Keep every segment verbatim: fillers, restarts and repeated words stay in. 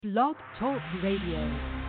Blog Talk Radio.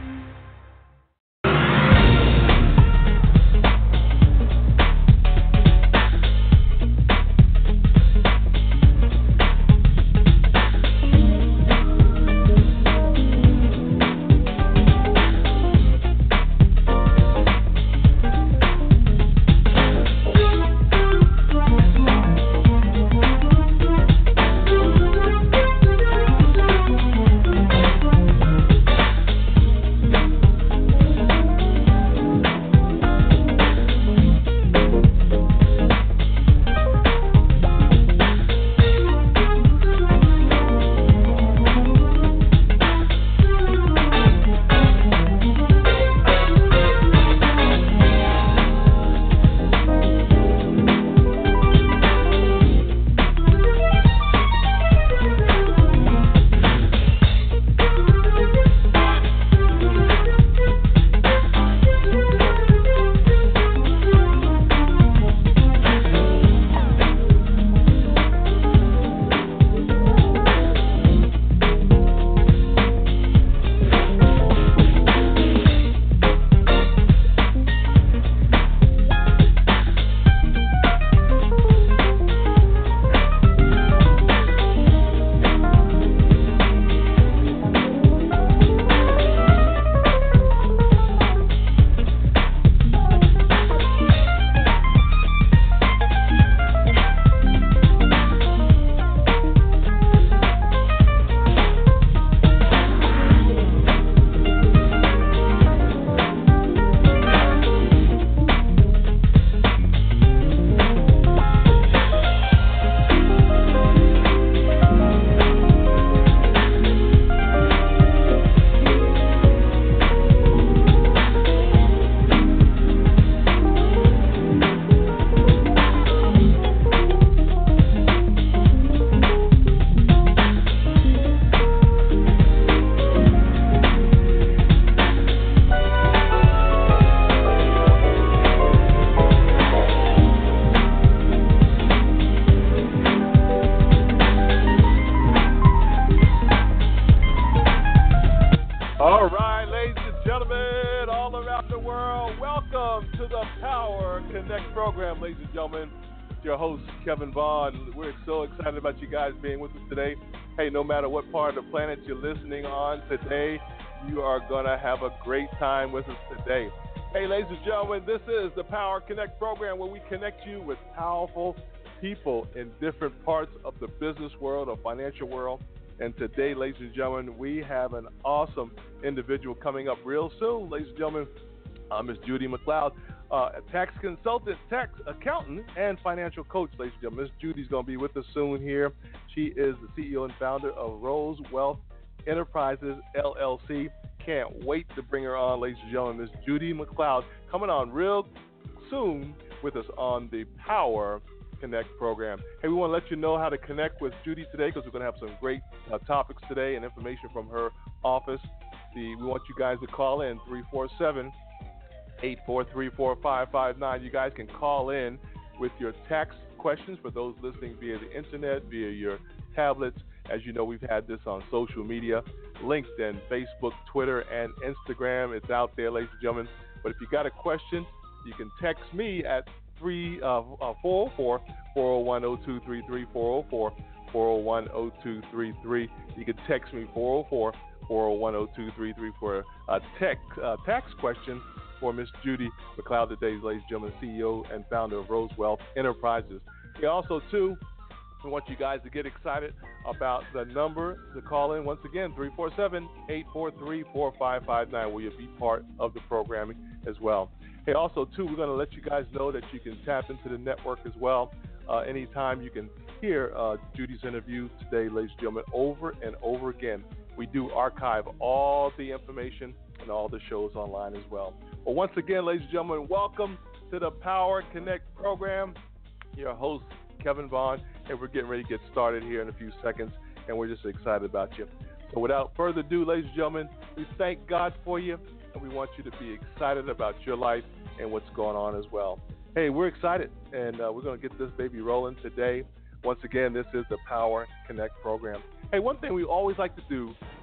Kevin Vaughn. We're so excited about you guys being with us today. Hey, no matter what part of the planet you're listening on today, you are going to have a great time with us today. Hey, ladies and gentlemen, this is the Power Connect program where we connect you with powerful people in different parts of the business world or financial world. And today, ladies and gentlemen, we have an awesome individual coming up real soon. Ladies and gentlemen, uh, Miz Judy McLeod. Uh, a tax consultant, tax accountant, and financial coach, ladies and gentlemen. Miss Judy's going to be with us soon here. She is the C E O and founder of Rose Wealth Enterprises, L L C. Can't wait to bring her on, ladies and gentlemen. Miss Judy McLeod coming on real soon with us on the Power Connect program. Hey, we want to let you know how to connect with Judy today because we're going to have some great uh, topics today and information from her office. The, we want you guys to call in three four seven, eight four three, four five five nine. You guys can call in with your tax questions for those listening via the internet, via your tablets. As you know, we've had this on social media, LinkedIn, Facebook, Twitter, and Instagram. It's out there, ladies and gentlemen. But if you got a question, you can text me at three, uh, uh, four oh four, four oh one, oh two three three, four oh four, four oh one, oh two three three. You can text me four oh four, four oh one, oh two three three for a tech, uh, tax question for Miss Judy McLeod today, ladies and gentlemen, C E O and founder of Rose Wealth Enterprises. We also, too, we want you guys to get excited about the number to call in. Once again, three four seven, eight four three, four five five nine, where you'll be part of the programming as well. Hey, also, too, we're going to let you guys know that you can tap into the network as well. Uh, anytime you can hear uh, Judy's interview today, ladies and gentlemen, over and over again. We do archive all the information and all the shows online as well. Well, once again, ladies and gentlemen, welcome to the Power Connect program. Your host, Kevin Vaughn, and we're getting ready to get started here in a few seconds, and we're just excited about you. So without further ado, ladies and gentlemen, we thank God for you, and we want you to be excited about your life and what's going on as well. Hey, we're excited, and uh, we're going to get this baby rolling today. Once again, this is the Power Connect program. Hey, one thing we always like to do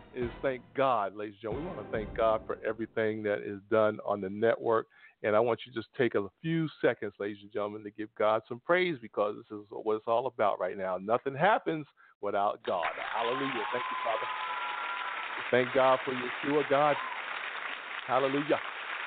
is thank God, ladies and gentlemen. We want to thank God for everything that is done on the network. And I want you to just take a few seconds, ladies and gentlemen, to give God some praise because this is what it's all about right now. Nothing happens without God. Hallelujah. Thank you, Father. Thank God for Yeshua, God. Hallelujah.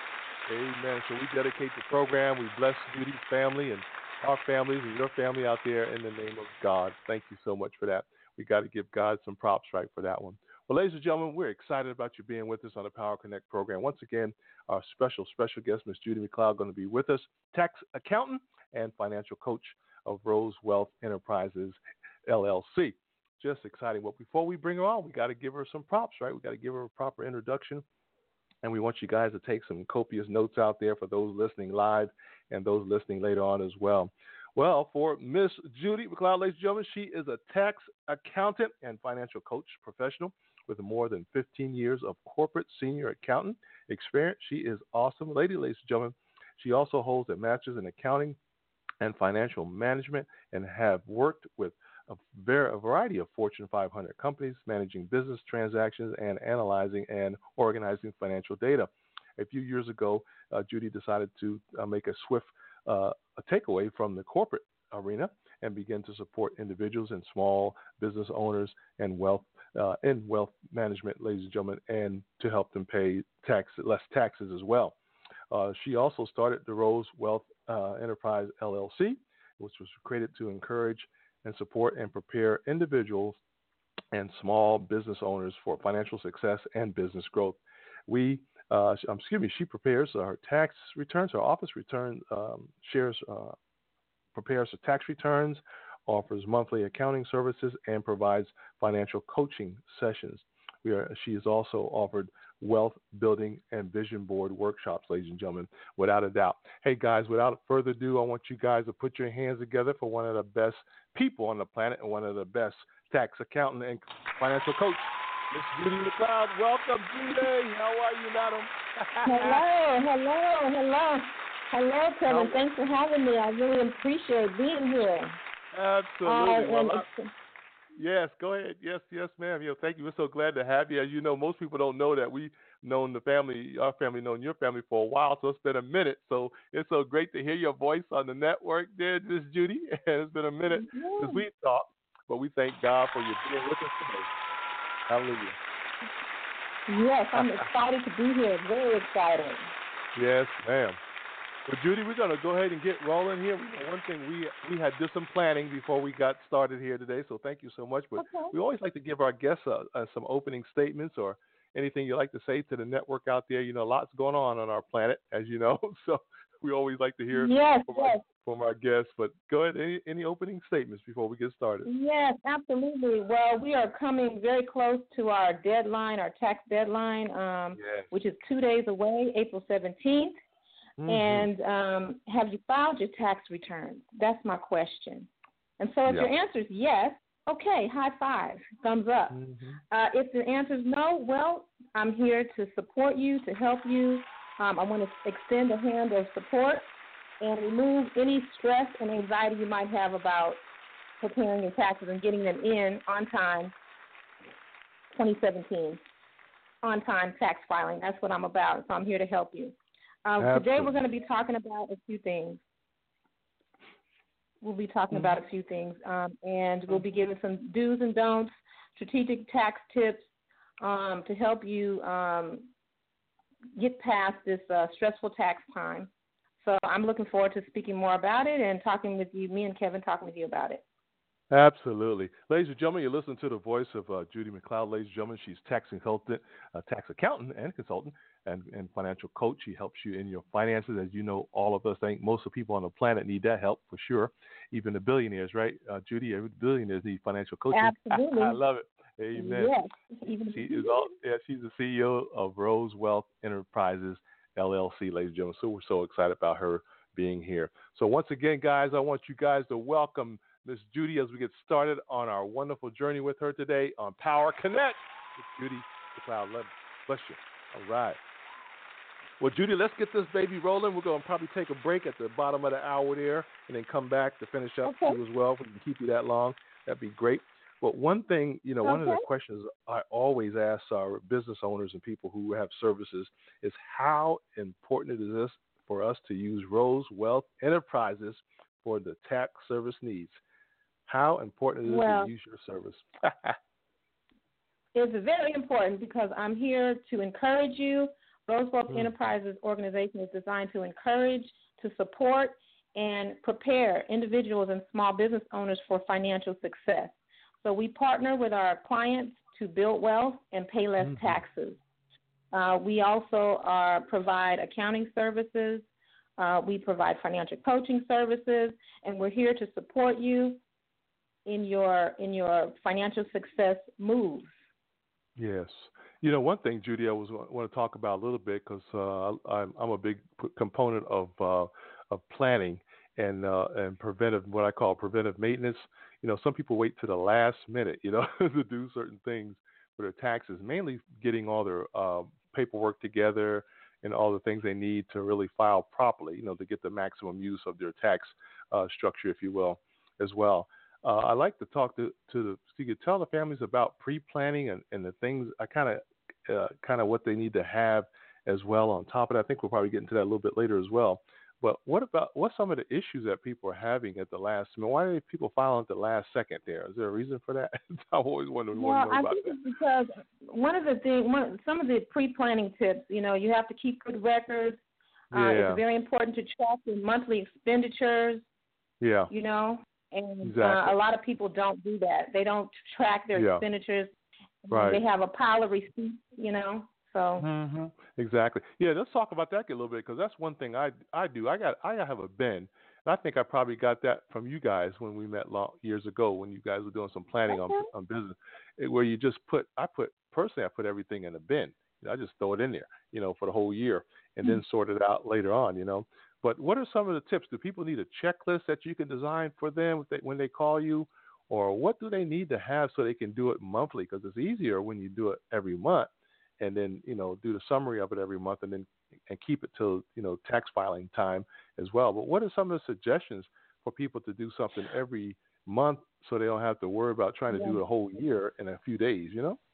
Amen. So we dedicate the program. We bless Judy's family and our families and your family out there in the name of God. Thank you so much for that. We got to give God some props right for that one. Well, ladies and gentlemen, we're excited about you being with us on the Power Connect program. Once again, our special, special guest, Miss Judy McLeod, going to be with us, tax accountant and financial coach of Rose Wealth Enterprises, L L C. Just exciting. Well, before we bring her on, we got to give her some props, right? We got to give her a proper introduction. And we want you guys to take some copious notes out there for those listening live and those listening later on as well. Well, for Miss Judy McLeod, ladies and gentlemen, she is a tax accountant and financial coach professional with more than fifteen years of corporate senior accountant experience. She is awesome lady, ladies and gentlemen. She also holds a master's in accounting and financial management and have worked with a, ver- a variety of Fortune five hundred companies, managing business transactions and analyzing and organizing financial data. A few years ago, uh, Judy decided to uh, make a swift uh, a takeaway from the corporate arena and begin to support individuals and small business owners and wealth uh, in wealth management, ladies and gentlemen, and to help them pay tax less taxes as well. Uh, she also started the Rose Wealth uh, Enterprise L L C, which was created to encourage and support and prepare individuals and small business owners for financial success and business growth. We, uh, excuse me, she prepares her tax returns, her office return, um, shares, uh, prepares her tax returns, offers monthly accounting services, and provides financial coaching sessions. We are, she has also offered wealth building and vision board workshops, ladies and gentlemen, without a doubt. Hey, guys, without further ado, I want you guys to put your hands together for one of the best people on the planet and one of the best tax accountant and financial coach, Miss Judy McLeod. Welcome, Judy. How are you, madam? Hello, hello, hello. Hello, Kevin. How- Thanks for having me. I really appreciate being here. Absolutely. Uh, well, and I- it's- Yes, go ahead. Yes, yes, ma'am. You know, thank you. We're so glad to have you. As you know, most people don't know that we've known the family, our family, known your family for a while, so it's been a minute. So it's so great to hear your voice on the network there, Miss Judy. And it's been a minute yeah. since we talked, but we thank God for you being with us today. Hallelujah. Yes, I'm excited to be here. Very excited. Yes, ma'am. Well, Judy, we're going to go ahead and get rolling here. One thing, we we had did some planning before we got started here today, so thank you so much. But Okay. we always like to give our guests uh, uh, some opening statements or anything you'd like to say to the network out there. You know, lots going on on our planet, as you know, so we always like to hear Yes, from, yes. our, from our guests. But go ahead, any, any opening statements before we get started? Yes, absolutely. Well, we are coming very close to our deadline, our tax deadline, um, Yes. which is two days away, April seventeenth. Mm-hmm. And um, have you filed your tax returns? That's my question. And so if Yeah. your answer is yes, okay, high five, thumbs up. Mm-hmm. Uh, if the answer is no, well, I'm here to support you, to help you. Um, I want to extend a hand of support and remove any stress and anxiety you might have about preparing your taxes and getting them in on time, twenty seventeen, on-time tax filing. That's what I'm about, so I'm here to help you. Um, today we're going to be talking about a few things. We'll be talking mm-hmm. about a few things, um, and we'll be giving some do's and don'ts, strategic tax tips um, to help you um, get past this uh, stressful tax time. So I'm looking forward to speaking more about it and talking with you, me and Kevin talking with you about it. Absolutely. Ladies and gentlemen, you're listening to the voice of uh, Judy McLeod. Ladies and gentlemen, she's tax consultant, uh, tax accountant and consultant and, and financial coach. She helps you in your finances. As you know, all of us think most of the people on the planet need that help for sure. Even the billionaires, right? Uh, Judy, every billionaires need financial coaching. Absolutely. I love it. Amen. Yes. Even she is all, yeah, she's the C E O of Rose Wealth Enterprises, L L C, ladies and gentlemen. So we're so excited about her being here. So once again, guys, I want you guys to welcome Miss Judy as we get started on our wonderful journey with her today on Power Connect with Judy McLeod. Bless you. All right. Well, Judy, let's get this baby rolling. We're going to probably take a break at the bottom of the hour there and then come back to finish up okay. too as well. If we can keep you that long, that'd be great. Well, one thing, you know, one of Okay. the questions I always ask our business owners and people who have services is how important it is for us to use Rose Wealth Enterprises for the tax service needs. How important it is Well, to use your service. it's very important because I'm here to encourage you. Roosevelt Mm. Enterprises organization is designed to encourage, to support, and prepare individuals and small business owners for financial success. So we partner with our clients to build wealth and pay less Mhm. taxes. Uh, we also uh, provide accounting services. Uh, we provide financial coaching services, and we're here to support you in your in your financial success moves. Yes. You know, one thing, Judy, I was want to talk about a little bit because uh, I'm, I'm a big p- component of uh, of planning and uh, and preventive, what I call preventive maintenance. You know, some people wait to the last minute, you know, to do certain things for their taxes, mainly getting all their uh, paperwork together and all the things they need to really file properly, you know, to get the maximum use of their tax uh, structure, if you will, as well. Uh, I like to talk to, to the, so you could tell the families about pre-planning and, and the things, I kind of, uh, kind of what they need to have as well on top of that. I think we'll probably get into that a little bit later as well. But what about, what's some of the issues that people are having at the last, I mean, why do people file at the last second there? Is there a reason for that? I've always wondered, Well, want to know I about think that. it's because one of the things, one, some of the pre-planning tips, you know, you have to keep good records. Uh, Yeah, it's very important to track your monthly expenditures, yeah, you know, and exactly. uh, a lot of people don't do that. They don't track their Yeah, expenditures. right. They have a pile of receipts, you know, so. hmm Exactly. Yeah, let's talk about that a little bit because that's one thing I I do. I got I have a bin, and I think I probably got that from you guys when we met long, years ago when you guys were doing some planning on Okay. on business, eh, where you just put I put personally I put everything in a bin. You know, I just throw it in there, you know, for the whole year, and then sort it out later on, you know. But what are some of the tips? Do people need a checklist that you can design for them if they, when they call you, or what do they need to have so they can do it monthly? Because it's easier when you do it every month and then, you know, do the summary of it every month and then and keep it till, you know, tax filing time as well. But what are some of the suggestions for people to do something every month so they don't have to worry about trying to Yeah. do a whole year in a few days, you know?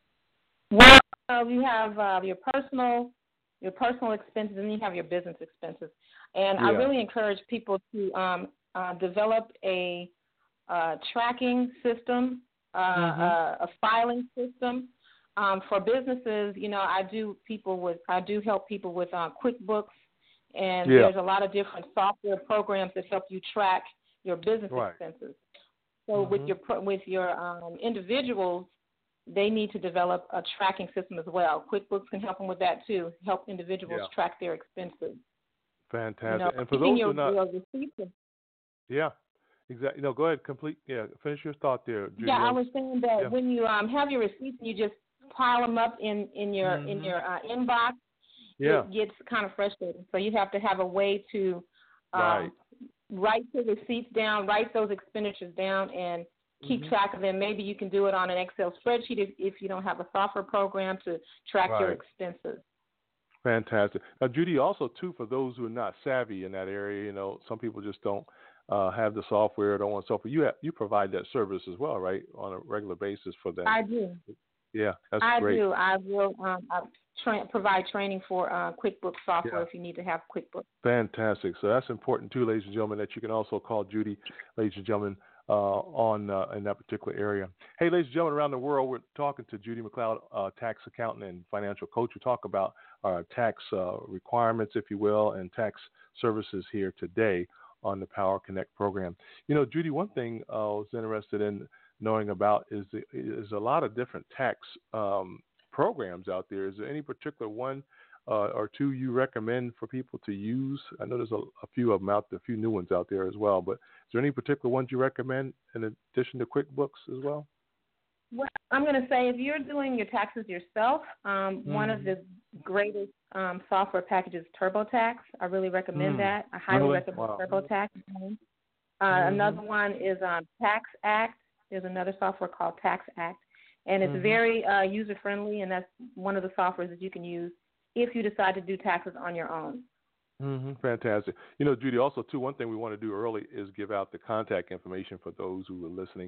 Well, uh, you have uh, your personal your personal expenses, and you have your business expenses. And I Yeah. really encourage people to um, uh, develop a uh, tracking system, uh, Mhm. a, a filing system. Um, for businesses, you know, I do people with I do help people with uh, QuickBooks, and Yeah. there's a lot of different software programs that help you track your business Right. expenses. So with Mhm. your pro- with your um, individuals, they need to develop a tracking system as well. QuickBooks can help them with that too. Help individuals Yeah. track their expenses. Fantastic. You know, And for keeping those who your, are not, your receipts. yeah, exactly. No, go ahead. Complete. Yeah, finish your thought there, Judy. Yeah, I was- was saying that yeah. when you um, have your receipts, and you just pile them up in in your in Mhm. your uh, inbox. Yeah. It gets kind of frustrating. So you have to have a way to um, Right. write the receipts down, write those expenditures down, and keep Mhm. track of them. Maybe you can do it on an Excel spreadsheet if, if you don't have a software program to track your Right. expenses. Fantastic. Now, Judy, also too, for those who are not savvy in that area, you know, some people just don't uh, have the software, don't want software. You have, you provide that service as well, right, on a regular basis for them. I do. Yeah, that's I great. do. I will um, I tra- provide training for uh, QuickBooks software Yeah. if you need to have QuickBooks. Fantastic. So that's important too, ladies and gentlemen, that you can also call Judy, ladies and gentlemen, uh, on uh, in that particular area. Hey, ladies and gentlemen, around the world, we're talking to Judy McLeod, uh, tax accountant and financial coach. We talk about our tax uh, requirements, if you will, and tax services here today on the Power Connect program. You know, Judy, one thing uh, I was interested in knowing about is the, is a lot of different tax um, programs out there. Is there any particular one uh, or two you recommend for people to use? I know there's a, a few of them out there, a few new ones out there as well, but is there any particular ones you recommend in addition to QuickBooks as well? Well, I'm going to say if you're doing your taxes yourself, um, mm-hmm. one of the greatest um, software packages is TurboTax. I really recommend mm. that. I highly really? recommend Wow. TurboTax. Uh, mm-hmm. Another one is um, TaxAct. There's another software called TaxAct, and it's mm-hmm. very uh, user-friendly, and that's one of the softwares that you can use if you decide to do taxes on your own. Mm-hmm. Fantastic. You know, Judy, also, too, one thing we want to do early is give out the contact information for those who are listening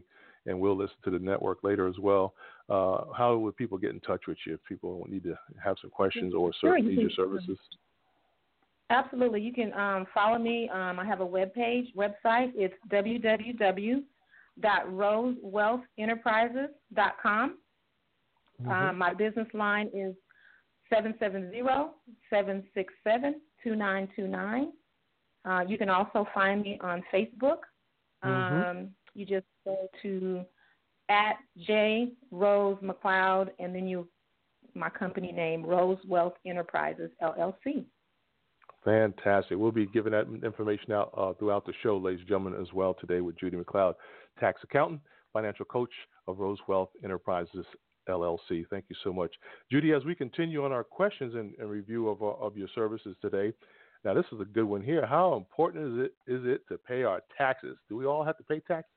and we'll listen to the network later as well. Uh, how would people get in touch with you if people need to have some questions or Sure, need you your can, services? Absolutely. You can um, follow me. Um, I have a web page, website. It's w w w dot rose wealth enterprises dot com. Mm-hmm. Um, my business line is seven seven zero, seven six seven, two nine two nine. Uh, you can also find me on Facebook. Mm-hmm. Um, you just go to at J Rose McLeod, and then you my company name, Rose Wealth Enterprises, L L C. Fantastic. We'll be giving that information out uh, throughout the show, ladies and gentlemen, as well today with Judy McLeod, tax accountant, financial coach of Rose Wealth Enterprises, L L C. Thank you so much. Judy, as we continue on our questions and, and review of, uh, of your services today, now this is a good one here. How important is it is it to pay our taxes? Do we all have to pay taxes?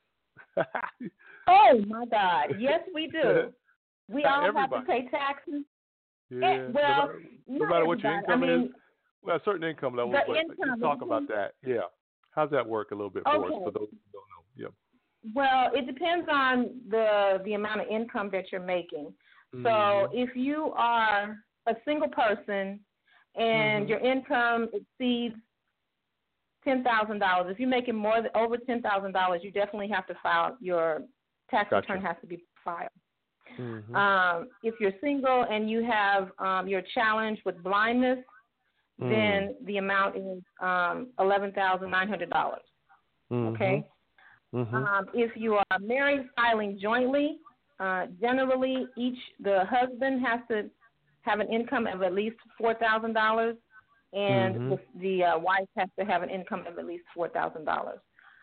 Oh, my God. Yes, we do. We all Everybody. have to pay taxes. Yeah. It, well, no matter, no matter what your income I mean, is, well, a certain income level, the but income, let's talk about that. Yeah. How's that work a little bit for okay. us, for those who don't know? Yeah. Well, it depends on the the amount of income that you're making. Mm-hmm. So if you are a single person and mm-hmm. your income exceeds ten thousand dollars, if you're making more than over ten thousand dollars, you definitely have to file your tax gotcha. return has to be filed. Mm-hmm. Um, if you're single and you have um, you're challenged with blindness, mm. then the amount is um, eleven thousand nine hundred dollars. Mm-hmm. Okay. Mm-hmm. Um, if you are married filing jointly, uh, generally each the husband has to have an income of at least four thousand dollars, and mm-hmm. the, the uh, wife has to have an income of at least four thousand dollars.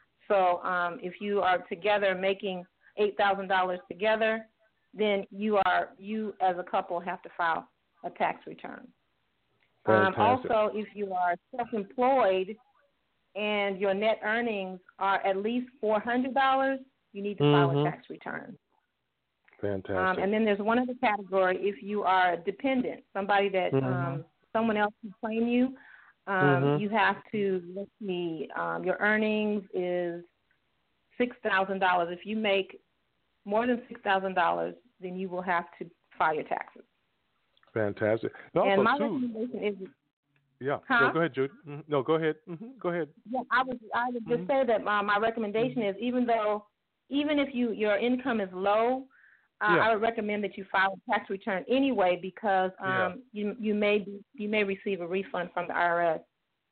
So um, if you are together making eight thousand dollars together, then you are you as a couple have to file a tax return. Um, also, if you are self-employed and your net earnings are at least four hundred dollars, you need to file mm-hmm. a tax return. Fantastic. Um, and then there's one other category if you are a dependent, somebody that mm-hmm. um, someone else can claim you. Um, mm-hmm. You have to, let's see, um, your earnings is six thousand dollars. If you make more than six thousand dollars, then you will have to file your taxes. Fantastic. And, also, and my too, recommendation is Yeah. Huh? No, go ahead, Judy. Mm-hmm. No, go ahead. Mm-hmm. Go ahead. Yeah, I would. I would just mm-hmm. say that uh, my recommendation is even though, even if you your income is low, uh, yeah. I would recommend that you file a tax return anyway because um, yeah. you you may be, you may receive a refund from the I R S.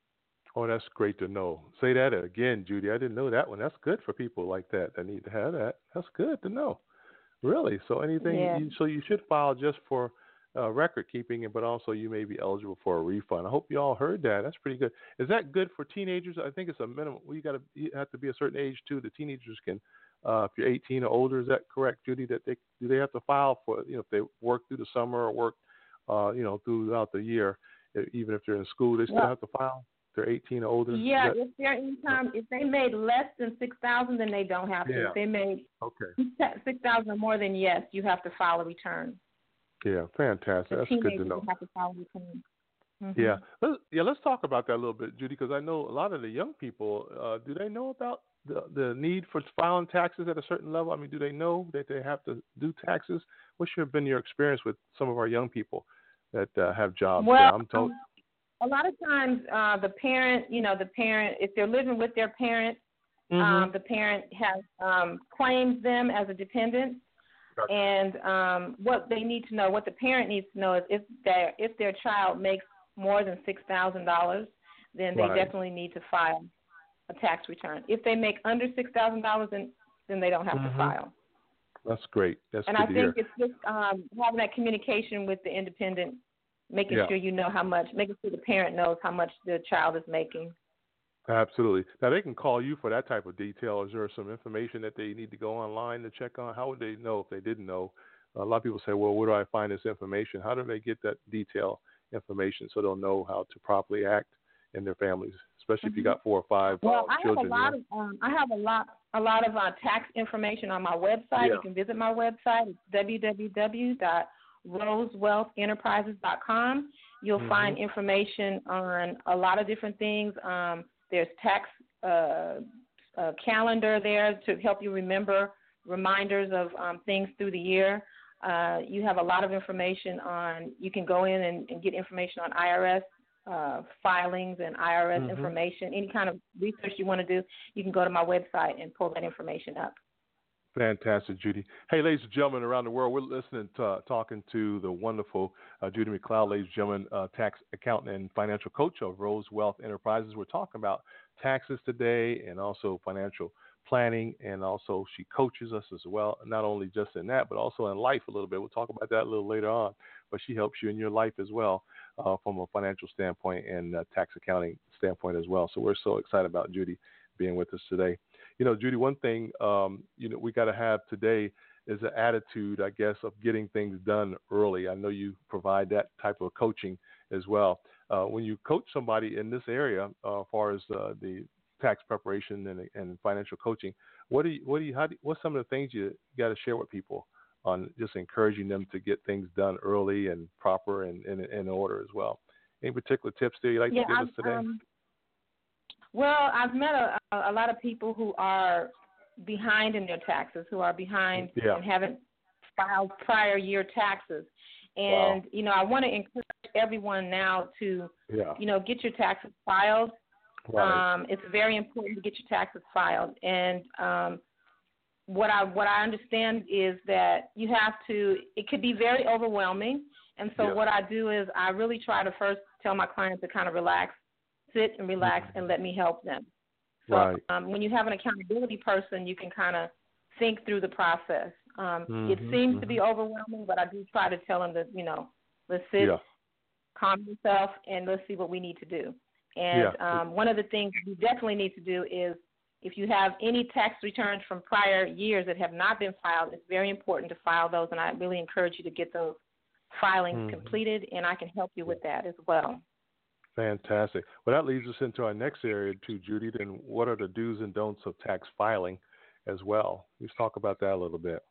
Oh, that's great to know. Say that again, Judy. I didn't know that one. That's good for people like that that need to have that. That's good to know. Really. So anything. Yeah. You, so you should file just for Uh, record keeping, but also you may be eligible for a refund. I hope you all heard that. That's pretty good. Is that good for teenagers? I think it's a minimum. We got to you have to be a certain age too. The teenagers can, uh, if you're eighteen or older, is that correct, Judy? That they do they have to file for you know if they work through the summer or work, uh, you know throughout the year, even if they're in school, they still well, have to file. If they're eighteen or older. Yeah, that, if their income, if they made less than six thousand, then they don't have to. Yeah. If they made okay six thousand or more, then yes, you have to file a return. Yeah, fantastic. The That's good to know. Have to file a return. Mm-hmm. Yeah, let's, yeah. Let's talk about that a little bit, Judy, because I know a lot of the young people. Uh, do they know about the the need for filing taxes at a certain level? I mean, do they know that they have to do taxes? What's your been your experience with some of our young people that uh, have jobs? Well, yeah, I'm told. Um, a lot of times, uh, the parent, you know, the parent, if they're living with their parent, mm-hmm. um, the parent has um, claimed them as a dependent. Gotcha. And um, what they need to know, what the parent needs to know is if their if their child makes more than six thousand dollars, then they right. definitely need to file a tax return. If they make under six thousand dollars, then then they don't have mm-hmm. to file. That's great. That's and good I to think hear. it's just um, having that communication with the independent, making yeah. sure you know how much, making sure the parent knows how much the child is making. Absolutely. Now, they can call you for that type of detail. Is there some information that they need to go online to check on? How would they know if they didn't know? A lot of people say, well, where do I find this information? How do they get that detail information so they'll know how to properly act in their families, especially mm-hmm. if you got four or five well, uh, children? Well, I have a lot you know? of um, I have a lot a lot of uh, tax information on my website. Yeah. You can visit my website. It's w w w dot rose wealth enterprises dot com. You'll mm-hmm. find information on a lot of different things. Um, There's tax uh, uh, calendar there to help you remember reminders of um, things through the year. Uh, you have a lot of information on, you can go in and, and get information on I R S uh, filings and I R S mm-hmm. information. Any kind of research you want to do, you can go to my website and pull that information up. Fantastic, Judy. Hey, ladies and gentlemen around the world, we're listening to, uh, talking to the wonderful uh, Judy McLeod, ladies and gentlemen, uh, tax accountant and financial coach of Rose Wealth Enterprises. We're talking about taxes today and also financial planning, and also she coaches us as well, not only just in that, but also in life a little bit. We'll talk about that a little later on, but she helps you in your life as well uh, from a financial standpoint and uh, tax accounting standpoint as well. So we're so excited about Judy being with us today. You know, Judy, one thing, um, you know, we got to have today is an attitude, I guess, of getting things done early. I know you provide that type of coaching as well. Uh, when you coach somebody in this area, uh, as far as uh, the tax preparation and, and financial coaching, what do you, what do you, how do, what's some of the things you got to share with people on just encouraging them to get things done early and proper and in order as well? Any particular tips there you'd like yeah, to give I've, us today? Um, well, I've met a, a lot of people who are behind in their taxes, who are behind yeah. and haven't filed prior year taxes. And, wow. you know, I want to encourage everyone now to, yeah. you know, get your taxes filed. Right. Um, it's very important to get your taxes filed. And um, what I what I understand is that you have to, it could be very overwhelming. And so yeah. what I do is I really try to first tell my clients to kind of relax, sit and relax, mm-hmm. and let me help them. So right. um, when you have an accountability person, you can kind of think through the process. Um, mm-hmm. It seems mm-hmm. to be overwhelming, but I do try to tell them that, you know, let's sit, yeah. calm yourself, and let's see what we need to do. And yeah. um, one of the things you definitely need to do is if you have any tax returns from prior years that have not been filed, it's very important to file those, and I really encourage you to get those filings mm-hmm. completed, and I can help you with that as well. Fantastic. Well, that leads us into our next area too, Judy. Then what are the do's and don'ts of tax filing as well? Let's talk about that a little bit.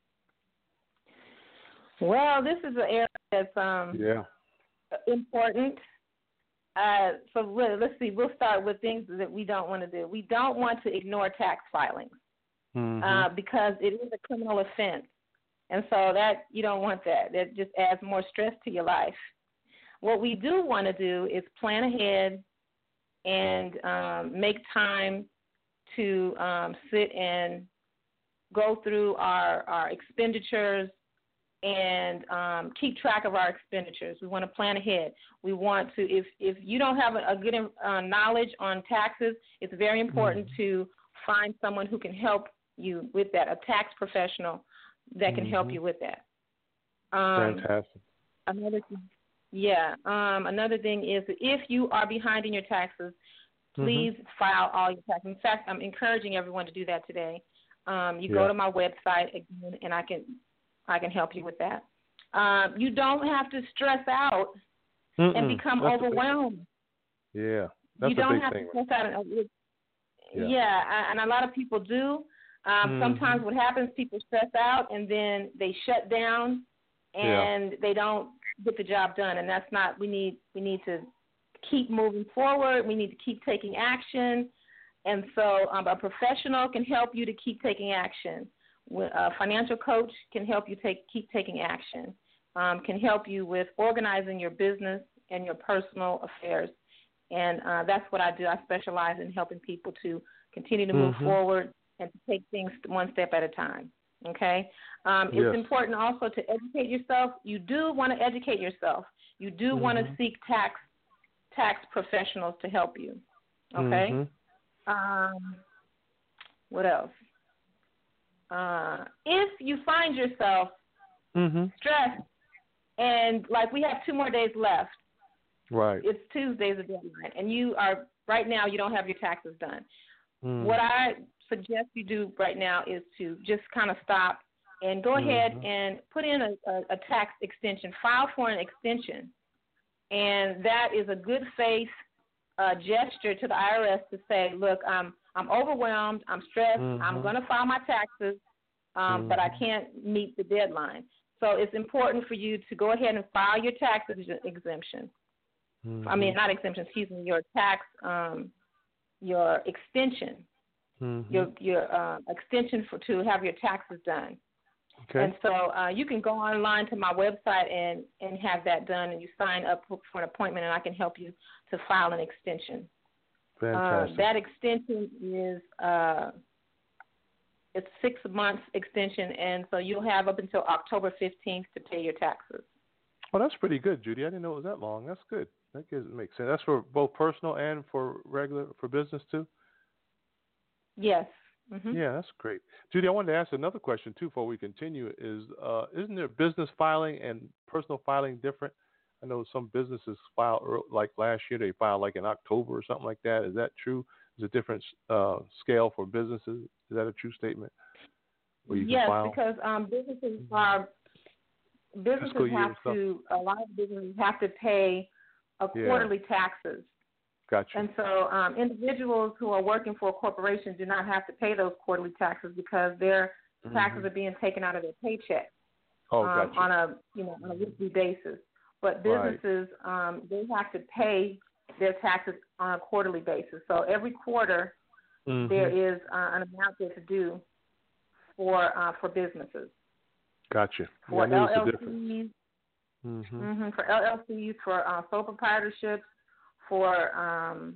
Well, this is an area that's um, yeah. important. Uh, so let's see, we'll start with things that we don't want to do. We don't want to ignore tax filings mm-hmm. uh, because it is a criminal offense. And so that you don't want that. That just adds more stress to your life. What we do want to do is plan ahead and um, make time to um, sit and go through our, our expenditures and um, keep track of our expenditures. We want to plan ahead. We want to, if, if you don't have a, a good uh, knowledge on taxes, it's very important mm-hmm. to find someone who can help you with that, a tax professional that can mm-hmm. help you with that. Um, Fantastic. Another thing. Yeah. Um, another thing is that if you are behind in your taxes, please mm-hmm. file all your taxes. In fact, I'm encouraging everyone to do that today. Um, you yeah. go to my website again, and I can I can help you with that. Um, you don't have to stress out Mm-mm. and become that's big, overwhelmed. yeah, that's you don't a big have thing. to stress out. And, yeah. yeah, and a lot of people do. Um, mm-hmm. Sometimes what happens, people stress out, and then they shut down, and yeah. they don't get the job done, and that's not. We need we need to keep moving forward. We need to keep taking action, and so um, a professional can help you to keep taking action. A financial coach can help you take keep taking action. Um, can help you with organizing your business and your personal affairs, and uh, that's what I do. I specialize in helping people to continue to move mm-hmm. forward and to take things one step at a time. Okay? Um, it's yes. important also to educate yourself. You do want to educate yourself. You do mm-hmm. want to seek tax tax professionals to help you. Okay? Mm-hmm. Um, what else? Uh, if you find yourself mm-hmm. stressed and, like, we have two more days left. Right. It's Tuesday's the deadline, and you are, right now, you don't have your taxes done. Mm. What I suggest you do right now is to just kind of stop and go ahead mm-hmm. and put in a, a, a tax extension, file for an extension. And that is a good faith uh, gesture to the I R S to say, look, I'm, I'm overwhelmed, I'm stressed, mm-hmm. I'm going to file my taxes, um, mm-hmm. but I can't meet the deadline. So it's important for you to go ahead and file your tax exemption. Mm-hmm. I mean, not exemption, excuse me, your tax, um, your extension. mm-hmm. your your uh, extension for to have your taxes done. Okay. And so uh, you can go online to my website and, and have that done, and you sign up for, for an appointment, and I can help you to file an extension. Fantastic. Uh, that extension is uh, it's six months extension, and so you'll have up until October fifteenth to pay your taxes. Oh, that's pretty good, Judy. I didn't know it was that long. That's good. That gives, makes sense. That's for both personal and for regular for business too. Yes. Mm-hmm. Yeah, that's great, Judy. I wanted to ask another question too before we continue. Is uh, isn't there business filing and personal filing different? I know some businesses file early, like last year they filed like in October or something like that. Is that true? Is it a different uh, scale for businesses? Is that a true statement? Yes, because um, businesses are businesses have to a lot of businesses have to pay a quarterly yeah. taxes. Gotcha. And so um, individuals who are working for a corporation do not have to pay those quarterly taxes because their mm-hmm. taxes are being taken out of their paycheck oh, um, gotcha. on a you know on a weekly basis. But businesses right. um, they have to pay their taxes on a quarterly basis. So every quarter mm-hmm. there is uh, an amount that's due for uh, for businesses. Gotcha. For yeah, L L Cs, mm-hmm. Mm-hmm, for L L Cs, for uh, sole proprietorships, for um,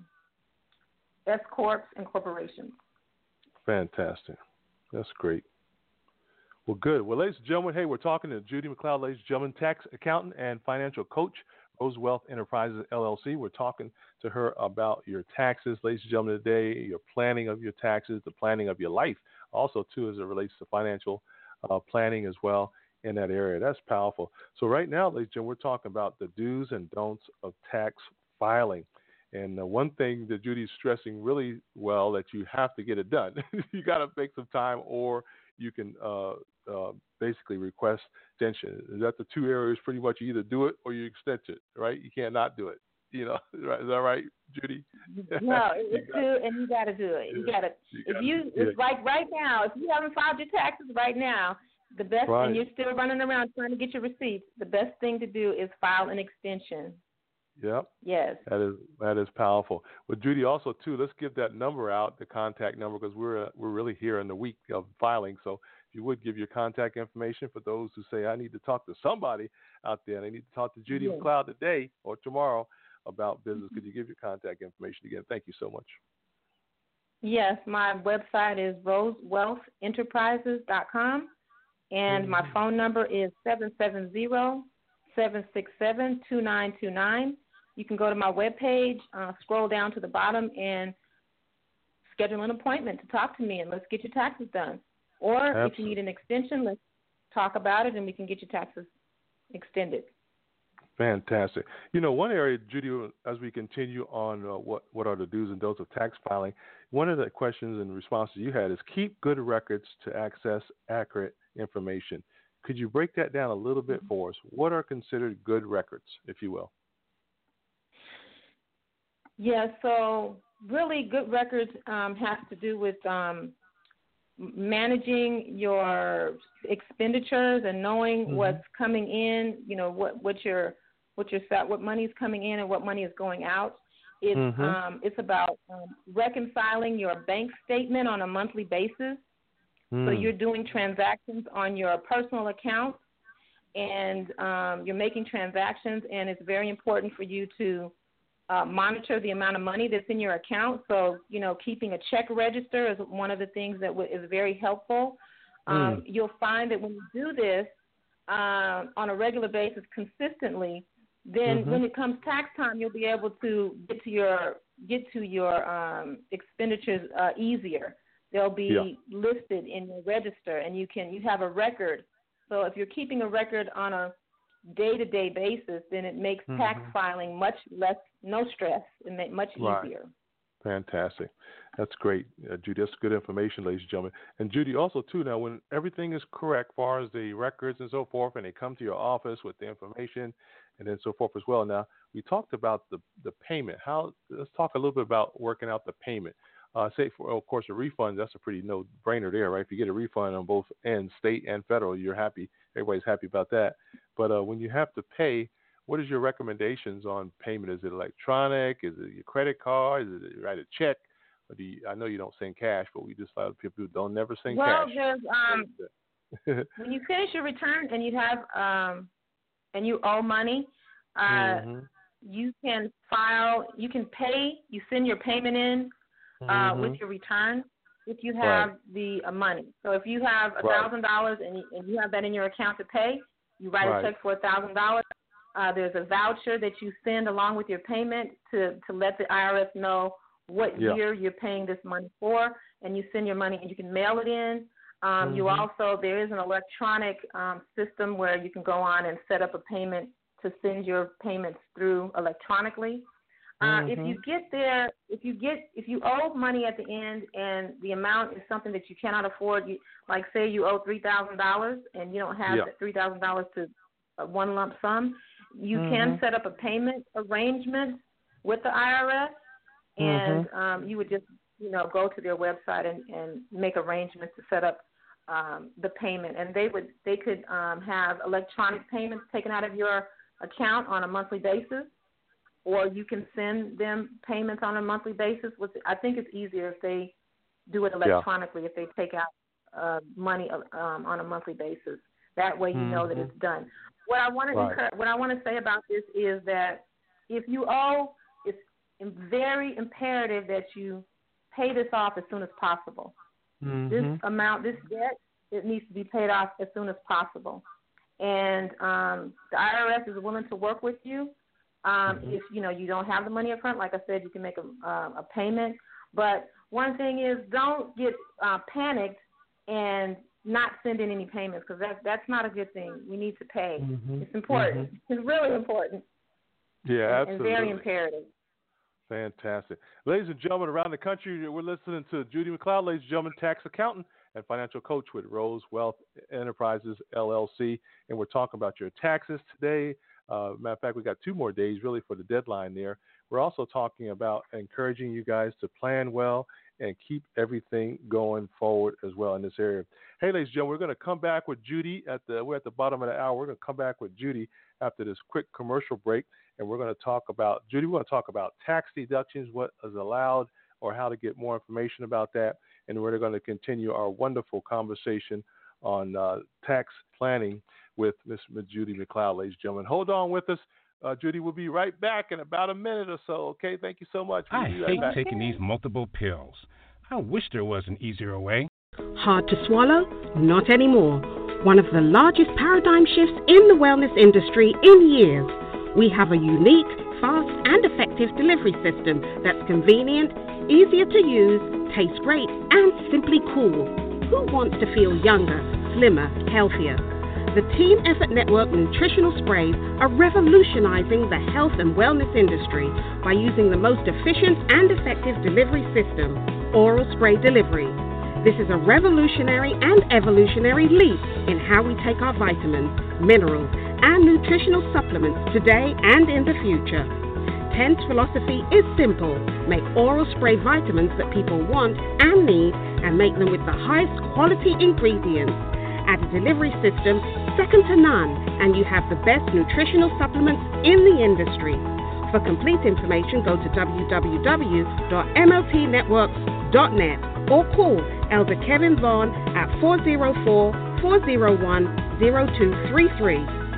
S corps and corporations. Fantastic. That's great. Well, good. Well, ladies and gentlemen, hey, we're talking to Judy McLeod, ladies and gentlemen, tax accountant and financial coach, Rose Wealth Enterprises, L L C. We're talking to her about your taxes, ladies and gentlemen, today, your planning of your taxes, the planning of your life, also, too, as it relates to financial uh, planning as well in that area. That's powerful. So right now, ladies and gentlemen, we're talking about the do's and don'ts of tax filing. And uh, one thing that Judy's stressing really well that you have to get it done. You got to make some time, or you can uh, uh, basically request extension. Is that the two areas? Pretty much, you either do it or you extend it, right? You can't not do it. You know, is that right, Judy? No, it's true, and you got to do it. You got to. If you, it's yeah. like right now, if you haven't filed your taxes right now, the best, right. and you're still running around trying to get your receipts, the best thing to do is file an extension. Yep. Yes. That is that is powerful. Well, Judy, also too, let's give that number out, the contact number, because we're uh, we're really here in the week of filing. So if you would give your contact information for those who say, I need to talk to somebody out there, and I need to talk to Judy yes. McLeod today or tomorrow about business. Could you give your contact information again? Thank you so much. Yes, my website is rose wealth enterprises dot com, and mm-hmm. my phone number is seven seven zero, seven six seven, two nine two nine. You can go to my webpage, uh, scroll down to the bottom, and schedule an appointment to talk to me, and let's get your taxes done. Or Absolutely. If you need an extension, let's talk about it, and we can get your taxes extended. Fantastic. You know, one area, Judy, as we continue on uh, what, what are the do's and don'ts of tax filing, one of the questions and responses you had is keep good records to access accurate information. Could you break that down a little bit for us? What are considered good records, if you will? Yeah, so really good records um, has to do with um, managing your expenditures and knowing mm-hmm. what's coming in, you know, what, what your what your what money is coming in and what money is going out. It's mm-hmm. um, it's about um, reconciling your bank statement on a monthly basis. Mm. So you're doing transactions on your personal account, and um, you're making transactions, and it's very important for you to uh, monitor the amount of money that's in your account. So, you know, keeping a check register is one of the things that w- is very helpful. Um, mm. You'll find that when you do this uh, on a regular basis consistently, then mm-hmm. when it comes tax time, you'll be able to get to your get to your um, expenditures uh, easier. They'll be yeah. listed in your register, and you can you have a record. So if you're keeping a record on a day-to-day basis, then it makes mm-hmm. tax filing much less, no stress, and make much right. easier. Fantastic. That's great, uh, Judy. That's good information, ladies and gentlemen. And Judy, also too, now when everything is correct, as far as the records and so forth, and they come to your office with the information, and then so forth as well. Now we talked about the the payment. How? Let's talk a little bit about working out the payment. Uh, say, for, of course, a refund, that's a pretty no-brainer there, right? If you get a refund on both ends, state and federal, you're happy. Everybody's happy about that. But uh, when you have to pay, what is your recommendations on payment? Is it electronic? Is it your credit card? Is it write a check? Or do you, I know you don't send cash, but we just a lot of people who don't never send well, cash. Well, there's um, when you finish your return and you have um, and you owe money, uh, mm-hmm. you can file. You can pay. You send your payment in uh, mm-hmm. with your return if you have right. the uh, money. So if you have a thousand dollars and you, and you have that in your account to pay, you write right. a check for a thousand dollars. Uh, there's a voucher that you send along with your payment to, to let the I R S know what yeah. year you're paying this money for, and you send your money and you can mail it in. Um, mm-hmm. You also, there is an electronic um, system where you can go on and set up a payment to send your payments through electronically. Uh, mm-hmm. If you get there, if you get, if you owe money at the end and the amount is something that you cannot afford, you, like say you owe three thousand dollars and you don't have yeah. three thousand dollars to uh, one lump sum, you mm-hmm. can set up a payment arrangement with the I R S, and mm-hmm. um, you would just, you know, go to their website and, and make arrangements to set up um, the payment. And they would, they could um, have electronic payments taken out of your account on a monthly basis, or you can send them payments on a monthly basis. Which I think it's easier if they do it electronically, yeah. if they take out uh, money um, on a monthly basis. That way you mm-hmm. know that it's done. What I want to right. encourage, what I want to say about this is that if you owe, it's very imperative that you pay this off as soon as possible. Mm-hmm. This amount, this debt, it needs to be paid off as soon as possible. And um, the I R S is willing to work with you. Um, mm-hmm. If you know you don't have the money up front, like I said, you can make a, uh, a payment. But one thing is, don't get uh, panicked and not sending any payments, because that's that's not a good thing. We need to pay. Mm-hmm. It's important. Mm-hmm. It's really important. Yeah, and, absolutely. And very imperative. Fantastic. Ladies and gentlemen, around the country, we're listening to Judy McLeod, ladies and gentlemen, tax accountant and financial coach with Rose Wealth Enterprises, L L C, and we're talking about your taxes today. Uh, matter of fact, we got two more days really for the deadline there. We're also talking about encouraging you guys to plan well and keep everything going forward as well in this area. Hey, ladies and gentlemen, we're going to come back with Judy at the. We're at the bottom of the hour. We're going to come back with Judy after this quick commercial break, and we're going to talk about Judy. We're going to talk about tax deductions, what is allowed, or how to get more information about that, and we're going to continue our wonderful conversation on uh, tax planning with Miss Judy McLeod, ladies and gentlemen. Hold on with us. Uh, Judy will be right back in about a minute or so, okay? Thank you so much. We'll I right hate back. taking these multiple pills. I wish there was an easier way. Hard to swallow? Not anymore. One of the largest paradigm shifts in the wellness industry in years. We have a unique, fast, and effective delivery system that's convenient, easier to use, tastes great, and simply cool. Who wants to feel younger, slimmer, healthier? The Team Effort Network nutritional sprays are revolutionizing the health and wellness industry by using the most efficient and effective delivery system, oral spray delivery. This is a revolutionary and evolutionary leap in how we take our vitamins, minerals, and nutritional supplements today and in the future. Tenn's philosophy is simple. Make oral spray vitamins that people want and need, and make them with the highest quality ingredients. Add a delivery system second to none, and you have the best nutritional supplements in the industry. For complete information, go to w w w dot m l t networks dot net or call Elder Kevin Vaughn at four oh four, four oh one, oh two three three.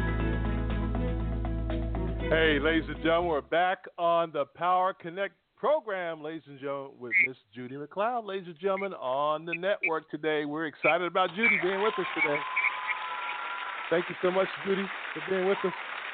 Hey, ladies and gentlemen, we're back on the Power Connect program, ladies and gentlemen, with Miss Judy McLeod, ladies and gentlemen, on the network today. We're excited about Judy being with us today. Thank you so much, Judy, for being with us.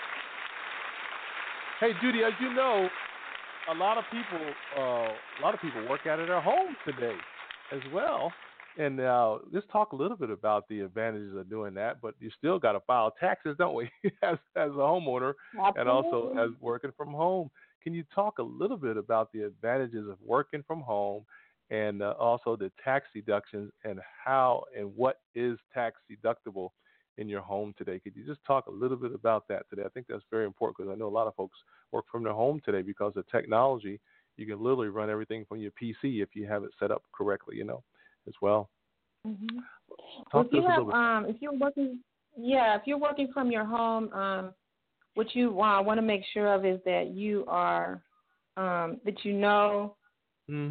Hey, Judy, as you know, a lot of people, uh, a lot of people work out of their homes today as well. And uh, let's talk a little bit about the advantages of doing that. But you still got to file taxes, don't we, as as a homeowner, Absolutely. And also as working from home. Can you talk a little bit about the advantages of working from home and uh, also the tax deductions and how and what is tax deductible in your home today? Could you just talk a little bit about that today? I think that's very important because I know a lot of folks work from their home today because of technology. You can literally run everything from your P C if you have it set up correctly, you know, as well. Mm-hmm. Talk if you have, um, if you're working, yeah, if you're working from your home, um, what you uh, want to make sure of is that you are, um, that you know mm-hmm.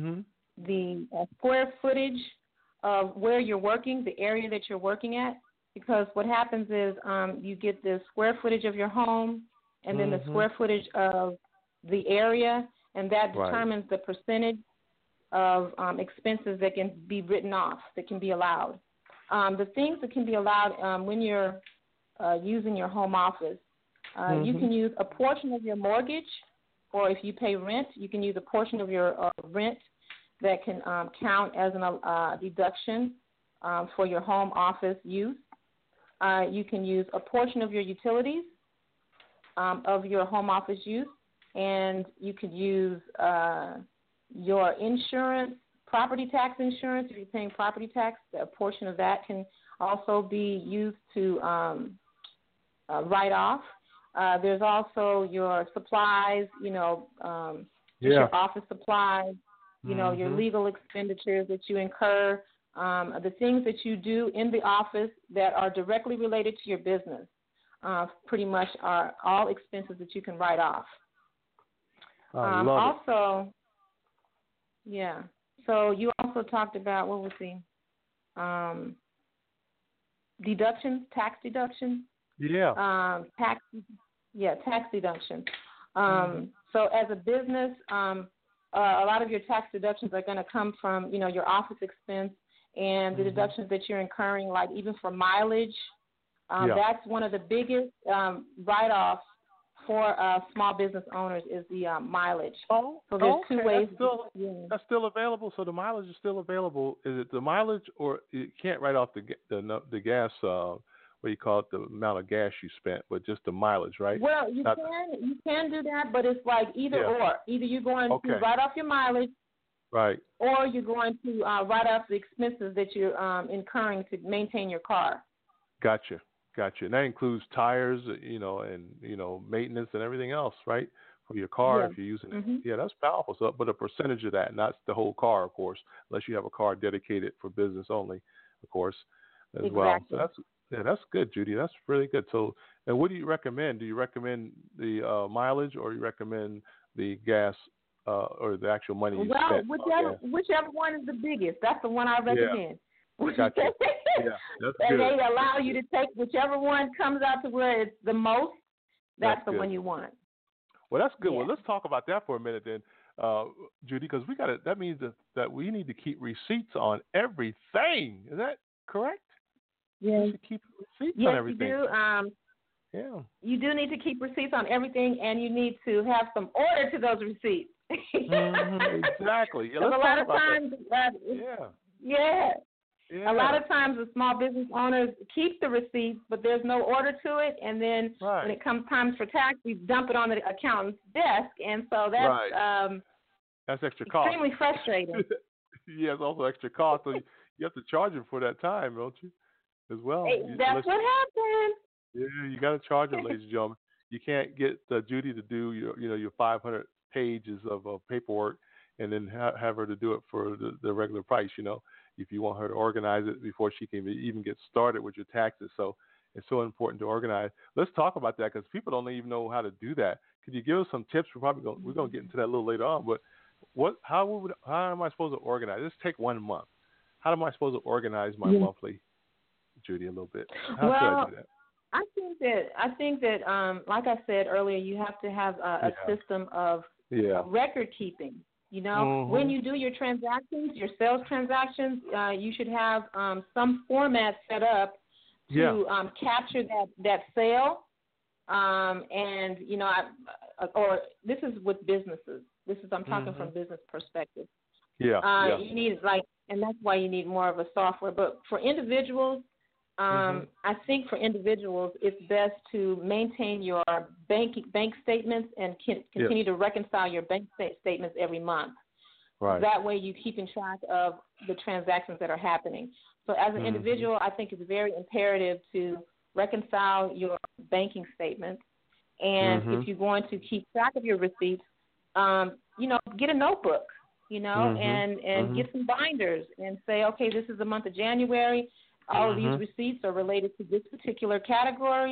the uh, square footage of where you're working, the area that you're working at, because what happens is um, you get the square footage of your home and then mm-hmm. the square footage of the area, and that Right. determines the percentage of um, expenses that can be written off, that can be allowed. Um, the things that can be allowed um, when you're uh, using your home office, uh, mm-hmm. you can use a portion of your mortgage, or if you pay rent, you can use a portion of your uh, rent that can um, count as a uh, deduction um, for your home office use. Uh, you can use a portion of your utilities um, of your home office use, and you could use uh, your insurance, property tax insurance. If you're paying property tax, a portion of that can also be used to um, uh, write off. Uh, there's also your supplies, you know, um, just yeah. your office supplies, you know, mm-hmm. your legal expenditures that you incur, um, the things that you do in the office that are directly related to your business, uh, pretty much are all expenses that you can write off. I um, love also, it. yeah. So you also talked about, what was the um, deductions, tax deductions? Yeah. Um, tax, yeah, tax deduction. Um, mm-hmm. So as a business, um, uh, a lot of your tax deductions are going to come from, you know, your office expense and the mm-hmm. deductions that you're incurring, like even for mileage. Um, yeah. That's one of the biggest um, write-offs for uh, small business owners is the um, mileage. Oh, so there's okay. two ways. That's still, yeah. that's still available. So the mileage is still available. Is it the mileage, or you can't write off the the, the gas? Uh, what do you call it? The amount of gas you spent, but just the mileage, right? Well, you Not can you can do that, but it's like either yeah. or. Either you're going okay. to write off your mileage, right, or you're going to uh, write off the expenses that you're um, incurring to maintain your car. Gotcha. Gotcha. And that includes tires, you know, and, you know, maintenance and everything else, right? For your car, yeah. if you're using mm-hmm. it. Yeah, that's powerful. So, but a percentage of that, not the whole car, of course, unless you have a car dedicated for business only, of course, as exactly. well. So that's, yeah, that's good, Judy. That's really good. So, and what do you recommend? Do you recommend the uh, mileage, or you recommend the gas uh, or the actual money you well, spent? Well, whichever, whichever one is the biggest. That's the one I recommend. Yeah. Gotcha. Yeah, that's and good. they allow you to take whichever one comes out to where it's the most. That's, that's the good. one you want. Well, that's good. Yeah. Well, let's talk about that for a minute then, uh, Judy, because we got to. That means that, that we need to keep receipts on everything. Is that correct? Yes. We should keep receipts yes, on everything. you do. Um, yeah. You do need to keep receipts on everything, and you need to have some order to those receipts. mm-hmm. Exactly. Yeah, let's a lot of times, that. Uh, yeah. Yeah. Yeah. A lot of times the small business owners keep the receipts, but there's no order to it, and then right. when it comes time for tax, we dump it on the accountant's desk, and so that's right. um, that's extra cost. Extremely frustrating. Yeah, it's also extra cost, so you, you have to charge them for that time, don't you? As well. Hey, you, that's what happened. Yeah, you got to charge them, ladies and gentlemen. You can't get uh, Judy to do your, you know, your five hundred pages of uh, paperwork and then ha- have her to do it for the, the regular price, you know. If you want her to organize it before she can even get started with your taxes. So it's so important to organize. Let's talk about that, because people don't even know how to do that. Could you give us some tips? We're probably going, we're going to get into that a little later on, but what, how would, how am I supposed to organize? Let's take one month. How am I supposed to organize my yeah. monthly, Judy, a little bit? How well, should I do that? I think that, I think that, um, like I said earlier, you have to have a, a yeah. system of yeah. record keeping. You know, mm-hmm. when you do your transactions, your sales transactions, uh, you should have um, some format set up to yeah. um, capture that, that sale. Um, and, you know, I, or this is with businesses. This is, I'm talking mm-hmm. from business perspective. Yeah, uh, yeah. You need, like, and that's why you need more of a software. But for individuals, um, mm-hmm. I think for individuals, it's best to maintain your bank bank statements and can, continue yes. to reconcile your bank statements every month. Right. That way you're keeping track of the transactions that are happening. So as an mm-hmm. individual, I think it's very imperative to reconcile your banking statements. And mm-hmm. if you're going to keep track of your receipts, um, you know, get a notebook, you know, mm-hmm. and, and mm-hmm. get some binders and say, okay, this is the month of January. All mm-hmm. of these receipts are related to this particular category,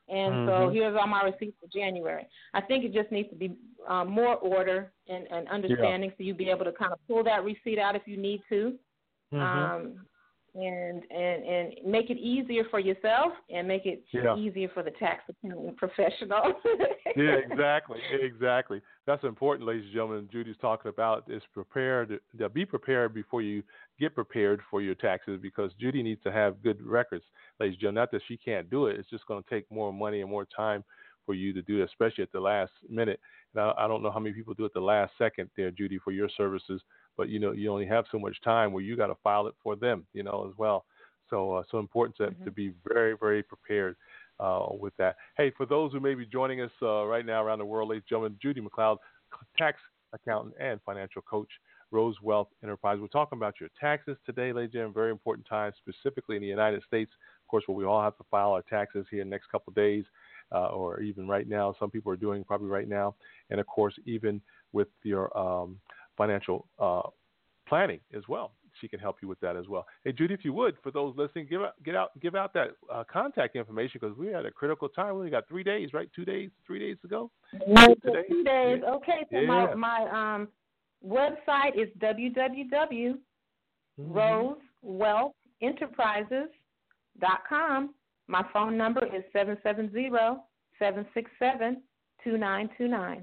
And mm-hmm. so here's all my receipts for January. I think it just needs to be um, more order and, and understanding, yeah. so you'll be able to kind of pull that receipt out if you need to, mm-hmm. um, and, and and make it easier for yourself and make it yeah. easier for the tax accountant professional. Yeah, exactly, exactly. That's important, ladies and gentlemen. Judy's talking about is prepared. To be prepared before you get prepared for your taxes, because Judy needs to have good records, ladies and gentlemen. Not that she can't do it; it's just going to take more money and more time for you to do it, especially at the last minute. Now, I don't know how many people do it the last second there, Judy, for your services, but you know you only have so much time where you got to file it for them, you know, as well. So, uh, so important to, mm-hmm. to be very, very prepared. Uh, with that. Hey, for those who may be joining us uh, right now around the world, ladies and gentlemen, Judy McLeod, tax accountant and financial coach, Rose Wealth Enterprise. We're talking about your taxes today, ladies and gentlemen, very important time, specifically in the United States, of course, where we all have to file our taxes here in the next couple of days, uh, or even right now. Some people are doing probably right now. And, of course, even with your um, financial uh, planning as well. She can help you with that as well. Hey, Judy, if you would, for those listening, give out, get out, give out that uh, contact information, because we had a critical time. We only got three days, right? Two days, three days to go. No, today? Two days. Yeah. Okay. So yeah. my my um website is w w w dot rose wealth enterprises dot com. My phone number is seven seven zero, seven six seven, two nine two nine.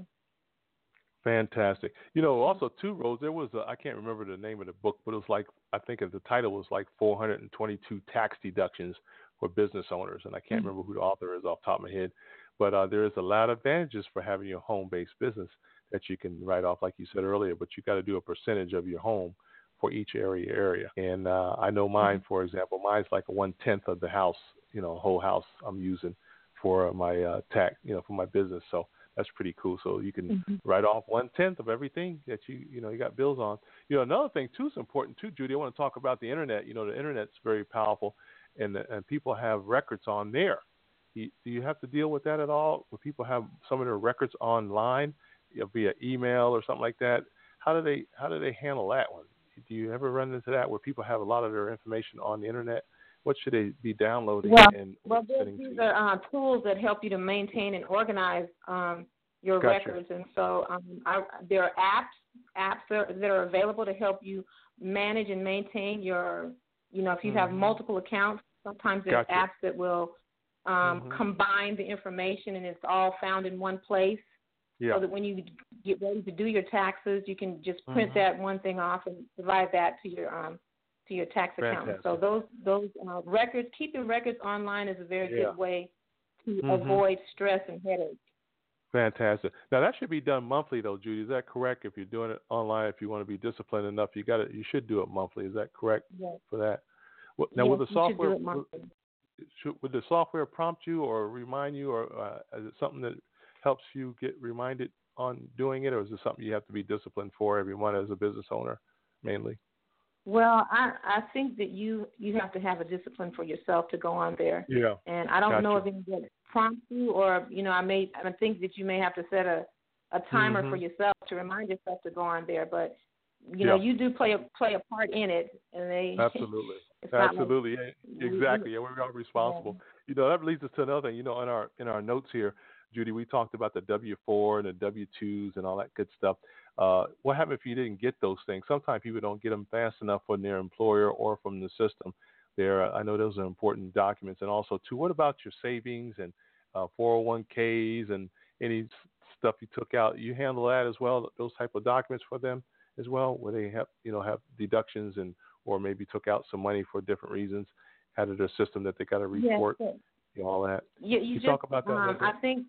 Fantastic. You know, also, too, Rose, there was, a, I can't remember the name of the book, but it was like, I think the title was like four hundred twenty-two tax deductions for business owners. And I can't mm-hmm. remember who the author is off the top of my head. But uh, there is a lot of advantages for having your home-based business that you can write off, like you said earlier, but you got to do a percentage of your home for each area area. And uh, I know mine, for example, mine's like a one-tenth of the house, you know, whole house I'm using for my uh, tax, you know, for my business. So that's pretty cool. So you can mm-hmm. write off one tenth of everything that you you know you got bills on. You know, another thing too is important too, Judy. I want to talk about the internet. You know, the internet's very powerful, and and people have records on there. You, do you have to deal with that at all? When people have some of their records online, you know, via email or something like that, how do they how do they handle that one? Do you ever run into that where people have a lot of their information on the internet? What should they be downloading? Well, and well these are uh, tools that help you to maintain and organize um, your gotcha. records. And so um, I, there are apps apps that are, that are available to help you manage and maintain your, you know, if you mm-hmm. have multiple accounts, sometimes there's gotcha. apps that will um, mm-hmm. combine the information and it's all found in one place. Yeah. So that when you get ready to do your taxes, you can just print mm-hmm. that one thing off and provide that to your um, to your tax accountant. So those those uh, records, keeping records online is a very yeah. good way to mm-hmm. avoid stress and headaches. Fantastic. Now that should be done monthly, though, Judy. Is that correct? If you're doing it online, if you want to be disciplined enough, you got it. You should do it monthly. Is that correct? Yes. For that. Well, now, yes, will the software would, should, would the software prompt you or remind you, or uh, is it something that helps you get reminded on doing it, or is it something you have to be disciplined for every month as a business owner, mainly? Well, I, I think that you, you have to have a discipline for yourself to go on there. Yeah. And I don't gotcha. know if it prompts you, or, you know, I may I think that you may have to set a, a timer mm-hmm. for yourself to remind yourself to go on there. But, you yeah. know, you do play a play a part in it. And they Absolutely. it's Absolutely. Like, yeah, exactly. Yeah, we're all responsible. Yeah. You know, that leads us to another thing. You know, in our in our notes here, Judy, we talked about the W four and the W twos and all that good stuff. Uh, what happens if you didn't get those things? Sometimes people don't get them fast enough from their employer or from the system. There, I know those are important documents. And also, too, what about your savings and uh, four oh one k's and any stuff you took out? You handle that as well, those type of documents for them as well, where they have, you know, have deductions and or maybe took out some money for different reasons, out of their system that they got to report, yes, you know, all that. You, you, you just, talk about that. Um, I think,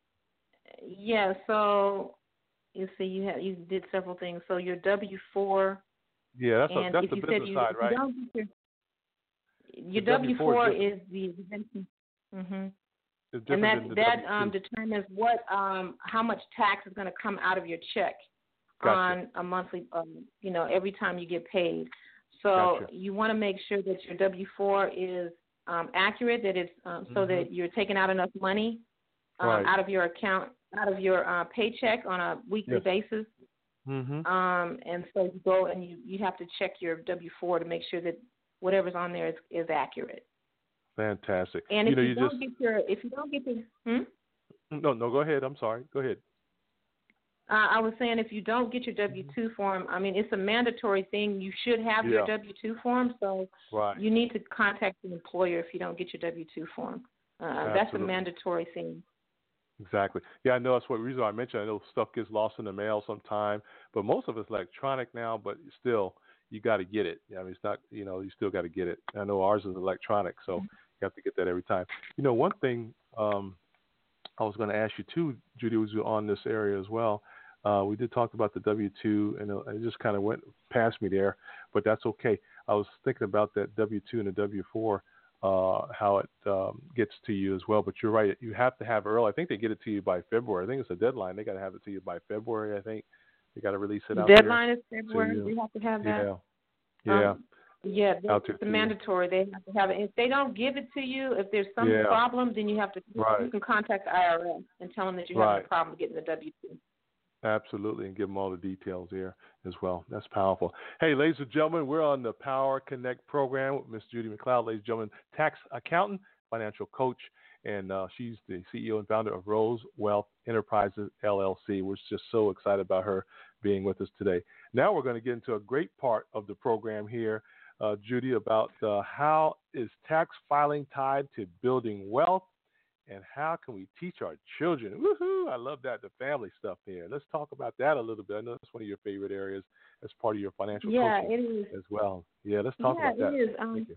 yeah. So you see, you have you did several things. So your W four. Yeah, that's a, and that's if the you business said you, side, right? Your, your W four is the exemption. Mm-hmm. And that that um, determines what um, how much tax is going to come out of your check gotcha. on a monthly, um, you know, every time you get paid. So gotcha. you want to make sure that your W four is um, accurate, that it's um, so mm-hmm. that you're taking out enough money um, right. out of your account, out of your uh, paycheck on a weekly yes. basis. Mm-hmm. Um, and so you go and you, you have to check your W four to make sure that whatever's on there is, is accurate. Fantastic. And you if know, you, you don't just get your, if you don't get your, hmm? no, no. Go ahead. I'm sorry. Go ahead. Uh, I was saying if you don't get your W two form, I mean, it's a mandatory thing. You should have Yeah. your W two form, so Right. you need to contact the employer if you don't get your W two form. Uh, that's a Absolutely. mandatory thing. Exactly. Yeah, I know that's what reason why I mentioned. I know stuff gets lost in the mail sometime, but most of it's electronic now. But still, you got to get it. I mean, it's not. You know, you still got to get it. I know ours is electronic, so you have to get that every time. You know, one thing um, I was going to ask you too, Judy, was on this area as well. Uh, we did talk about the W two, and it just kind of went past me there, but that's okay. I was thinking about that W two and the W four. Uh, how it um, gets to you as well. But you're right. You have to have early. I think they get it to you by February. I think it's a deadline. They got to have it to you by February, I think. They got to release it The out deadline there. is February. We have to have that. Yeah. Yeah. Um, yeah, out it's to mandatory. They have to have it. If they don't give it to you, if there's some yeah. problem, then you have to. Right. You can contact the I R S and tell them that you're right. having a problem getting the W two. Absolutely, and give them all the details here as well. That's powerful. Hey, ladies and gentlemen, we're on the Power Connect program with Miss Judy McLeod, ladies and gentlemen, tax accountant, financial coach, and uh, she's the C E O and founder of Rose Wealth Enterprises, L L C. We're just so excited about her being with us today. Now we're going to get into a great part of the program here, uh, Judy, about uh, how is tax filing tied to building wealth, and how can we teach our children? Woohoo! I love that, the family stuff there. Let's talk about that a little bit. I know that's one of your favorite areas as part of your financial yeah, coaching it is. as well. Yeah, let's talk yeah, about that. it is. Um, Thank you.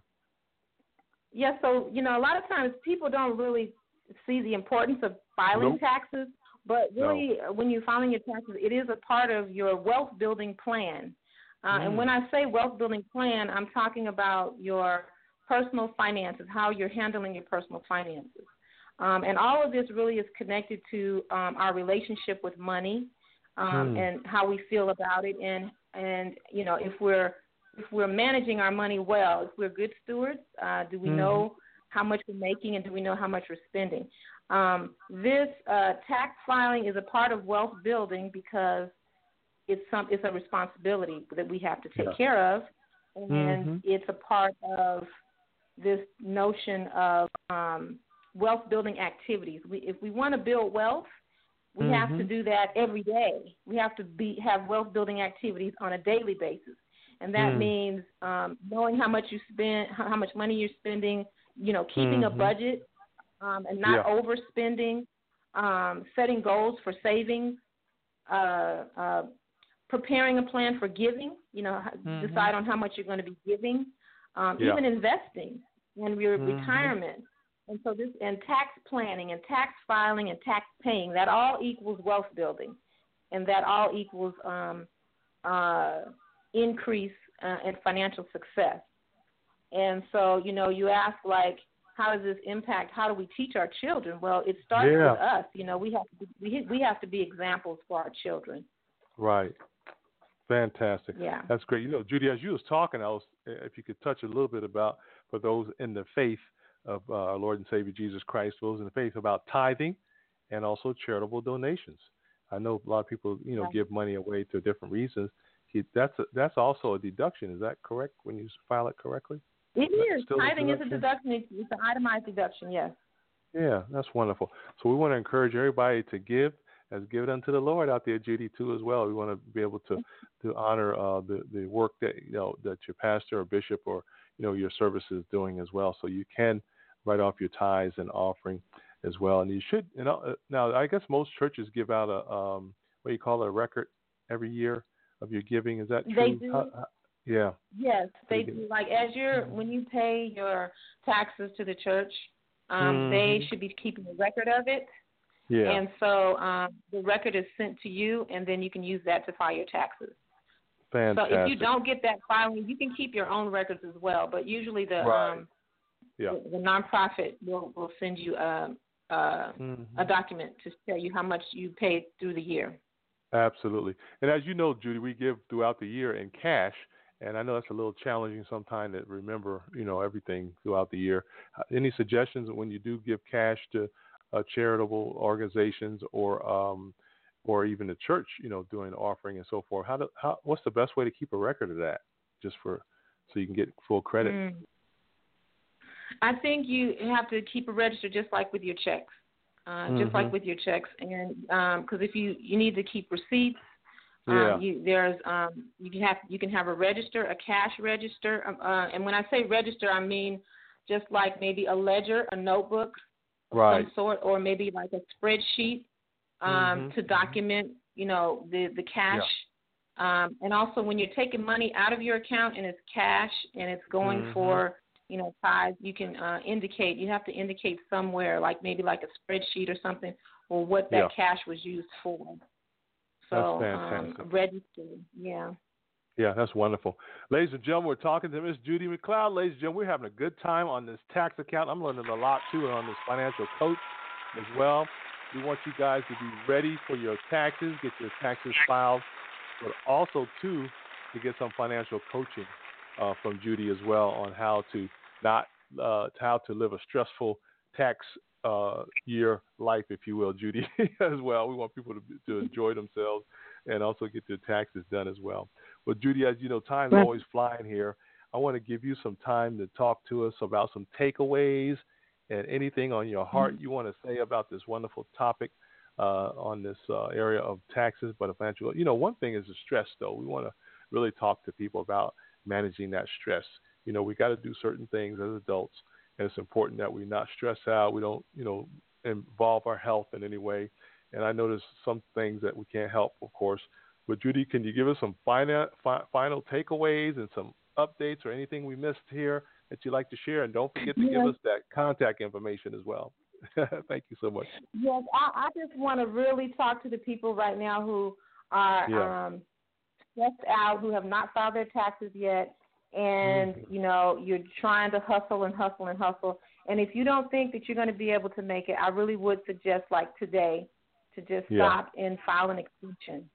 Yeah, so, you know, a lot of times people don't really see the importance of filing Nope. taxes, but really No. when you're filing your taxes, it is a part of your wealth building plan. Uh, Mm. And when I say wealth building plan, I'm talking about your personal finances, how you're handling your personal finances. Um, and all of this really is connected to um, our relationship with money um, Hmm. and how we feel about it. And, and you know, if we're if we're managing our money well, if we're good stewards, uh, do we Mm-hmm. know how much we're making and do we know how much we're spending? Um, this uh, tax filing is a part of wealth building because it's some it's a responsibility that we have to take Yeah. care of, and Mm-hmm. it's a part of this notion of um, wealth building activities. We, if we want to build wealth, we have to Mm-hmm. do that every day. We have to be have wealth building activities on a daily basis, and that Mm. means um, knowing how much you spend, how how much money you're spending. You know, keeping Mm-hmm. a budget um, and not Yeah. overspending. Um, setting goals for savings. Uh, uh, preparing a plan for giving. You know, Mm-hmm. decide on how much you're going to be giving. Um, Yeah. Even investing in your Mm-hmm. retirement. And so this, and tax planning and tax filing and tax paying, that all equals wealth building, and that all equals um, uh, increase uh, in financial success. And so, you know, you ask like, how does this impact? How do we teach our children? Well, it starts Yeah. with us. You know, we have to be, we we have to be examples for our children. Right. Fantastic. Yeah. That's great. You know, Judy, as you was talking, I was, if you could touch a little bit about, for those in the faith of uh, our Lord and Savior Jesus Christ, those in the faith, about tithing and also charitable donations. I know a lot of people, you know, Yeah. give money away to different reasons. He- That's a, that's also a deduction. Is that correct when you file it correctly? It That's is. still a Tithing is a deduction? deduction. It's, it's an itemized deduction, yes. Yeah, that's wonderful. So we want to encourage everybody to give, as give it unto the Lord out there, Judy, too, as well. We want to be able to to honor uh, the the work that you know that your pastor or bishop or you know your service is doing as well. So you can write off your tithes and offering as well, and you should. You know, now I guess most churches give out a um, what do you call it, a record every year of your giving. Is that true? They do. How, how, yeah. Yes, they They do. do. Like as you're when you pay your taxes to the church, um, Mhm. they should be keeping a record of it. Yeah. And so um, the record is sent to you, and then you can use that to file your taxes. Fantastic. So if you don't get that filing, you can keep your own records as well. But usually the Right. um, yeah. the, the nonprofit will will send you a a, Mhm. a document to tell you how much you paid through the year. Absolutely. And as you know, Judy, we give throughout the year in cash, and I know that's a little challenging sometimes to remember, you know, everything throughout the year. Uh, any suggestions when you do give cash to uh, charitable organizations or um, or even the church, you know, doing offering and so forth? How do, how what's the best way to keep a record of that, just for so you can get full credit? Mm. I think you have to keep a register just like with your checks, uh, mm-hmm. just like with your checks, and because um, if you you need to keep receipts, yeah. um, you, there's um, you can have you can have a register, a cash register, uh, and when I say register, I mean just like maybe a ledger, a notebook of right. some sort, or maybe like a spreadsheet um, mm-hmm. to document, you know, the the cash. Yeah. Um, and also when you're taking money out of your account and it's cash and it's going mm-hmm. for, you know, tithes, you can uh, indicate, you have to indicate somewhere, like maybe like a spreadsheet or something, or what that yeah. cash was used for. So, that's fantastic. Um, register, yeah. Yeah, that's wonderful. Ladies and gentlemen, we're talking to Miss Judy McLeod. Ladies and gentlemen, we're having a good time on this tax account. I'm learning a lot, too, on this financial coach as well. We want you guys to be ready for your taxes, get your taxes filed, but also, too, to get some financial coaching uh, from Judy as well on how to not uh, how to live a stressful tax uh, year life, if you will, Judy, as well. We want people to to enjoy themselves and also get their taxes done as well. Well, Judy, as you know, time's right. always flying here. I want to give you some time to talk to us about some takeaways and anything on your heart mm-hmm. you want to say about this wonderful topic uh, on this uh, area of taxes, but financial. You know, one thing is the stress, though. We want to really talk to people about managing that stress. You know, we got to do certain things as adults, and it's important that we not stress out. We don't, you know, involve our health in any way. And I know there's some things that we can't help, of course. But, Judy, can you give us some final, fi- final takeaways and some updates or anything we missed here that you'd like to share? And don't forget to yes. give us that contact information as well. Thank you so much. Yes, I, I just want to really talk to the people right now who are yeah. um, stressed out, who have not filed their taxes yet, and, mm-hmm. you know, you're trying to hustle and hustle and hustle. And if you don't think that you're going to be able to make it, I really would suggest, like today, to just yeah. stop and file an extension.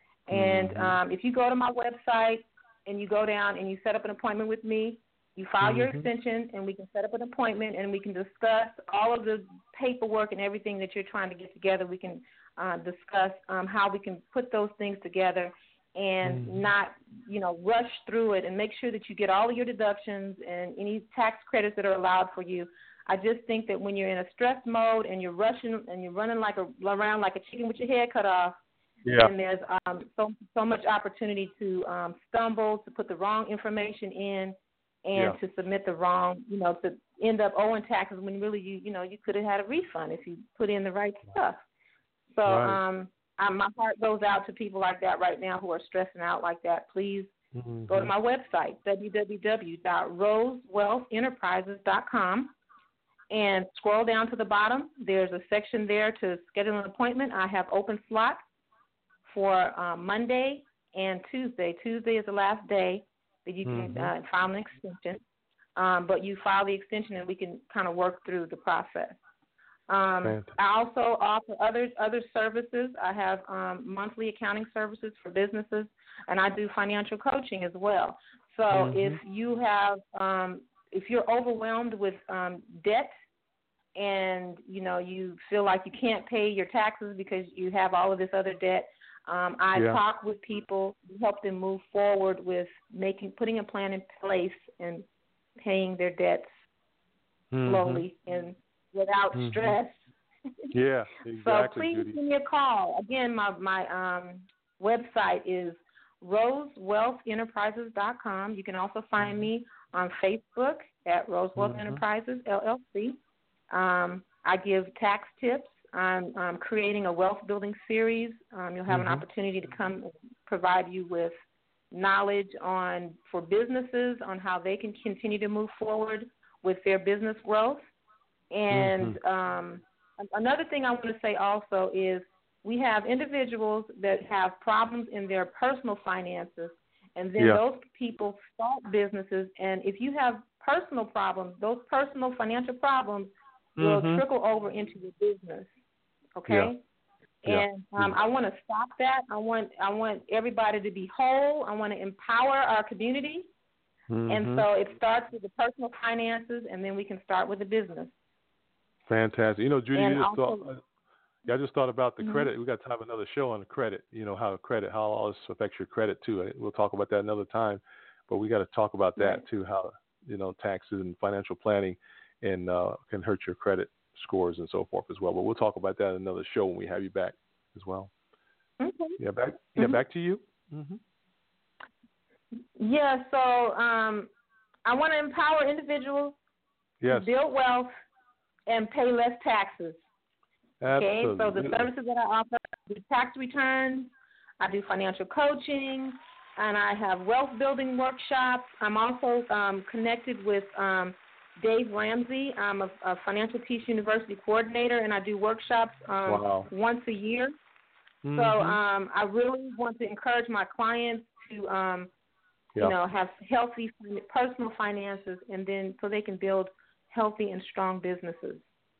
And mm-hmm. um, if you go to my website and you go down and you set up an appointment with me, you file mm-hmm. your extension, and we can set up an appointment, and we can discuss all of the paperwork and everything that you're trying to get together. We can uh, discuss um, how we can put those things together and mm-hmm. not, you know, rush through it, and make sure that you get all of your deductions and any tax credits that are allowed for you. I just think that when you're in a stress mode and you're rushing and you're running like a, around like a chicken with your head cut off, yeah. and there's um, so so much opportunity to um, stumble, to put the wrong information in, and yeah. to submit the wrong, you know, to end up owing taxes when really you, you know, you could have had a refund if you put in the right stuff. So right. um, I, my heart goes out to people like that right now who are stressing out like that. Please mm-hmm. go to my website, w w w dot rose wealth enterprises dot com. And scroll down to the bottom. There's a section there to schedule an appointment. I have open slots for uh, Monday and Tuesday. Tuesday is the last day that you can mm-hmm. uh, file an extension. Um, but you file the extension, and we can kind of work through the process. Um, I also offer other other services. I have um, monthly accounting services for businesses, and I do financial coaching as well. So mm-hmm. if you have um, if you're overwhelmed with um, debt, and, you know, you feel like you can't pay your taxes because you have all of this other debt, um, I yeah. talk with people, help them move forward with making, putting a plan in place and paying their debts mm-hmm. slowly and without mm-hmm. stress. Yeah, exactly. So please Judy. give me a call. Again, my, my um, website is rose wealth enterprises dot com. You can also find mm-hmm. me on Facebook at Rose Wealth mm-hmm. Enterprises, L L C. Um, I give tax tips. I'm, I'm creating a wealth building series. Um, you'll have mm-hmm. an opportunity to come and provide you with knowledge on for businesses on how they can continue to move forward with their business growth. And mm-hmm. um, another thing I want to say also is we have individuals that have problems in their personal finances, and then yeah. those people start businesses. And if you have personal problems, those personal financial problems will mm-hmm. trickle over into your business, okay? Yeah. And um, I want to stop that. I want I want everybody to be whole. I want to empower our community. Mm-hmm. And so it starts with the personal finances, and then we can start with the business. Fantastic. You know, Judy, and you just also, thought, yeah, I just thought about the mm-hmm. credit. We got to have another show on the credit, you know, how credit, how all this affects your credit, too. We'll talk about that another time. But we got to talk about that, right. too, how, you know, taxes and financial planning and uh, can hurt your credit scores and so forth as well. But we'll talk about that in another show when we have you back as well. Okay. Yeah, back. Yeah, mm-hmm. back to you. Mm-hmm. Yeah. So um, I want to empower individuals yes. to build wealth and pay less taxes. Okay. Absolutely. So the services that I offer, I do tax returns, I do financial coaching, and I have wealth building workshops. I'm also um, connected with um, Dave Ramsey. I'm a, a Financial Peace University coordinator, and I do workshops um, wow. once a year. Mm-hmm. So um, I really want to encourage my clients to, um, yep. you know, have healthy personal finances, and then so they can build healthy and strong businesses.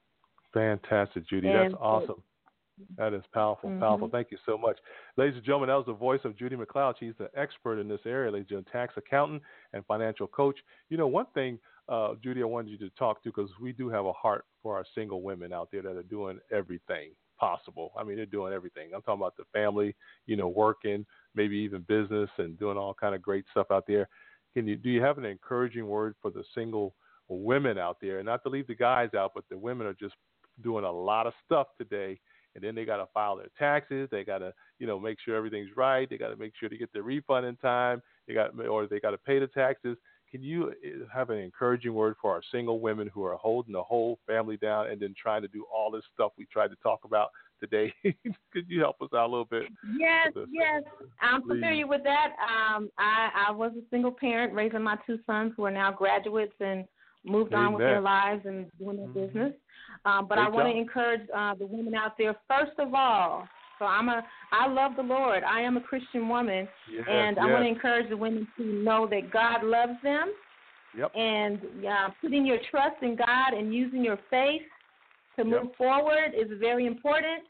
Fantastic, Judy. And That's awesome. That is powerful, mm-hmm. powerful. Thank you so much. Ladies and gentlemen, that was the voice of Judy McLeod. She's the expert in this area, ladies and gentlemen, tax accountant and financial coach. You know, one thing, uh, Judy, I wanted you to talk to, because we do have a heart for our single women out there that are doing everything possible. I mean, they're doing everything. I'm talking about the family, you know, working, maybe even business, and doing all kind of great stuff out there. Can you do you have an encouraging word for the single women out there? Not to leave the guys out, but the women are just doing a lot of stuff today. And then they got to file their taxes. They got to, you know, make sure everything's right. They got to make sure to get their refund in time. They got, or they got to pay the taxes. Can you have an encouraging word for our single women who are holding the whole family down and then trying to do all this stuff we tried to talk about today? Could you help us out a little bit? Yes, yes. I'm Please. familiar with that. Um, I, I was a single parent raising my two sons who are now graduates and moved Amen. on with their lives and doing their mm-hmm. business. Um, but Great I want to encourage uh, the women out there, first of all. So I'm a, I love the Lord. I am a Christian woman, yes, and I yes. want to encourage the women to know that God loves them. Yep. And uh, putting your trust in God and using your faith to move yep. forward is very important.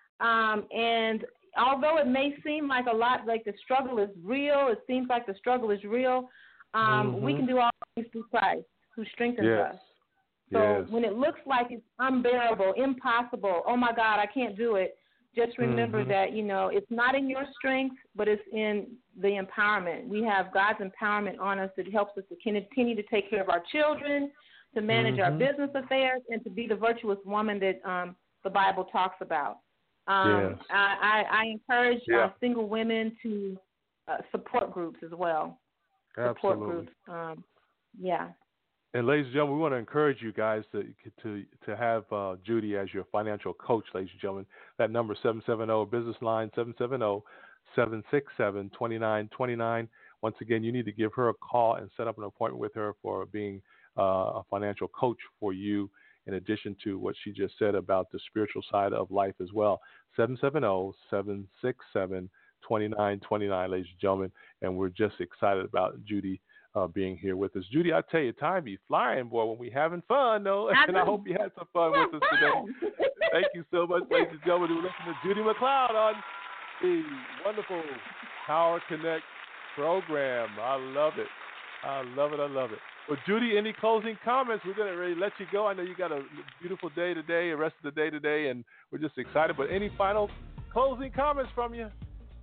Um, and although it may seem like a lot, like the struggle is real, it seems like the struggle is real, um, mm-hmm. we can do all things through Christ, who strengthens yes. us. So yes. when it looks like it's unbearable, impossible, oh, my God, I can't do it, just remember mm-hmm. that, you know, it's not in your strength, but it's in the empowerment. We have God's empowerment on us that helps us to continue to take care of our children, to manage mm-hmm. our business affairs, and to be the virtuous woman that um, the Bible talks about. Um, yes. I, I, I encourage yeah. uh, single women to uh, support groups as well. Absolutely. Support groups. Um, yeah. And ladies and gentlemen, we want to encourage you guys to to to have uh, Judy as your financial coach, ladies and gentlemen. That number seven seven zero business line seven seven zero, seven six seven, two nine two nine. Once again, you need to give her a call and set up an appointment with her for being uh, a financial coach for you, in addition to what she just said about the spiritual side of life as well. seven seven zero, seven six seven, two nine two nine, ladies and gentlemen. And we're just excited about Judy Uh, being here with us. Judy, I tell you, time be flying, boy, when we having fun, though. I and I hope you had some fun with us today. Thank you so much, ladies and gentlemen, who listen to Judy McLeod on the wonderful Power Connect program. I love it. I love it. I love it. Well, Judy, any closing comments? We're going to really let you go. I know you got a beautiful day today, the rest of the day today, and we're just excited. But any final closing comments from you?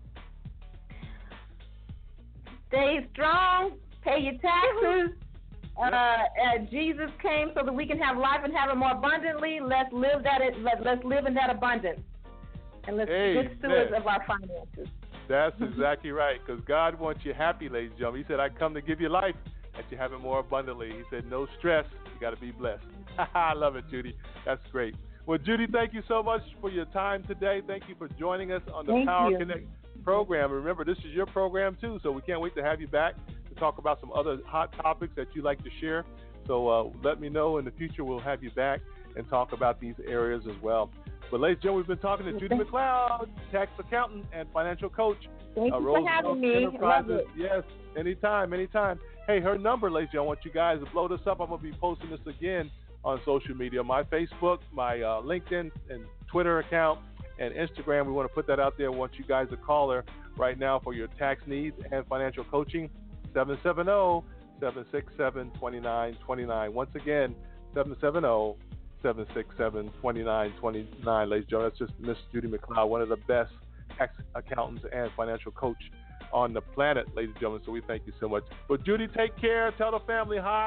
Stay strong. Pay your taxes. Uh, uh, Jesus came so that we can have life and have it more abundantly. Let's live that. Let, let's live in that abundance, and let's be good stewards of our finances. That's exactly right. Because God wants you happy, ladies and gentlemen. He said, "I come to give you life, that you have it more abundantly." He said, "No stress. You got to be blessed." I love it, Judy. That's great. Well, Judy, thank you so much for your time today. Thank you for joining us on the thank Power you. Connect program. Remember, this is your program too, so we can't wait to have you back. Talk about some other hot topics that you like to share. So uh, let me know in the future. We'll have you back and talk about these areas as well. But ladies and gentlemen, we've been talking to Judy McLeod, tax accountant and financial coach. Thank uh, you for having me. Love it. Yes, anytime, anytime. Hey, her number, ladies and gentlemen, I want you guys to blow this up. I'm going to be posting this again on social media. My Facebook, my uh, LinkedIn and Twitter account, and Instagram. We want to put that out there. I want you guys to call her right now for your tax needs and financial coaching. seven seven zero, seven six seven, two nine two nine. Once again, seven seven zero, seven six seven, two nine two nine. Ladies and gentlemen, that's just Miss Judy McLeod, one of the best tax accountants and financial coach on the planet, ladies and gentlemen. So we thank you so much. But Judy, take care. Tell the family hi.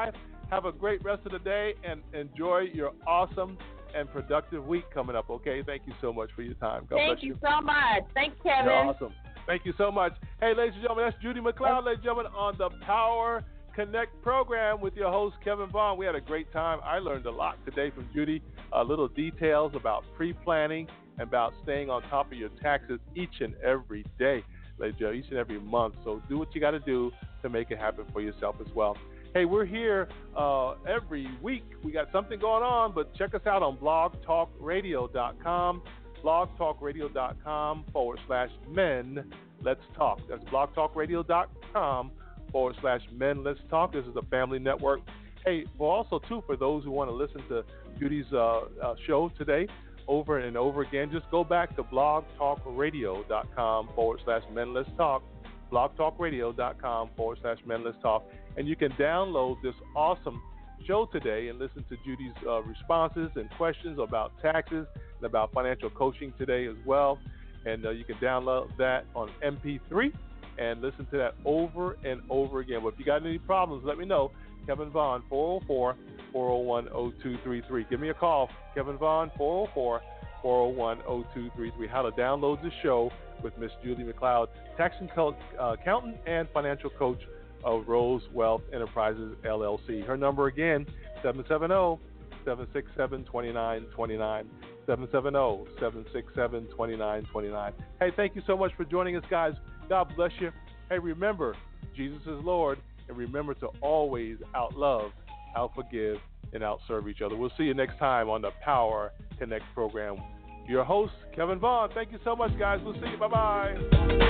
Have a great rest of the day and enjoy your awesome and productive week coming up, okay? Thank you so much for your time. God Thank bless you you so much. Thanks, Kevin. You're awesome. Thank you so much. Hey, ladies and gentlemen, that's Judy McLeod, ladies and gentlemen, on the Power Connect program with your host, Kevin Vaughn. We had a great time. I learned a lot today from Judy, uh, little details about pre-planning and about staying on top of your taxes each and every day, ladies and gentlemen, each and every month. So do what you got to do to make it happen for yourself as well. Hey, we're here uh, every week. We got something going on, but check us out on blog talk radio dot com, blog talk radio dot com forward slash men let's talk. That's blog talk radio dot com forward slash men let's talk. This is a family network. Hey, well, also, too, for those who want to listen to Judy's uh, uh, show today over and over again, just go back to blog talk radio dot com forward slash men let's talk, blog talk radio dot com forward slash men let's talk. And you can download this awesome show today and listen to Judy's uh, responses and questions about taxes and about financial coaching today as well. And uh, you can download that on M P three and listen to that over and over again. But if you got any problems, let me know. Kevin Vaughn, four oh four, four oh one, oh two three three. Give me a call. Kevin Vaughn, four oh four, four oh one, oh two three three. How to download the show with Miss Judy McLeod, tax and co- uh, accountant and financial coach of Rose Wealth Enterprises, L L C. Her number again, seven seven zero, seven six seven, two nine two nine, seven seven zero, seven six seven, two nine two nine. Hey, thank you so much for joining us, guys. God bless you. Hey, remember, Jesus is Lord, and remember to always outlove, outforgive, and outserve each other. We'll see you next time on the Power Connect program. Your host, Kevin Vaughn. Thank you so much, guys. We'll see you. Bye-bye.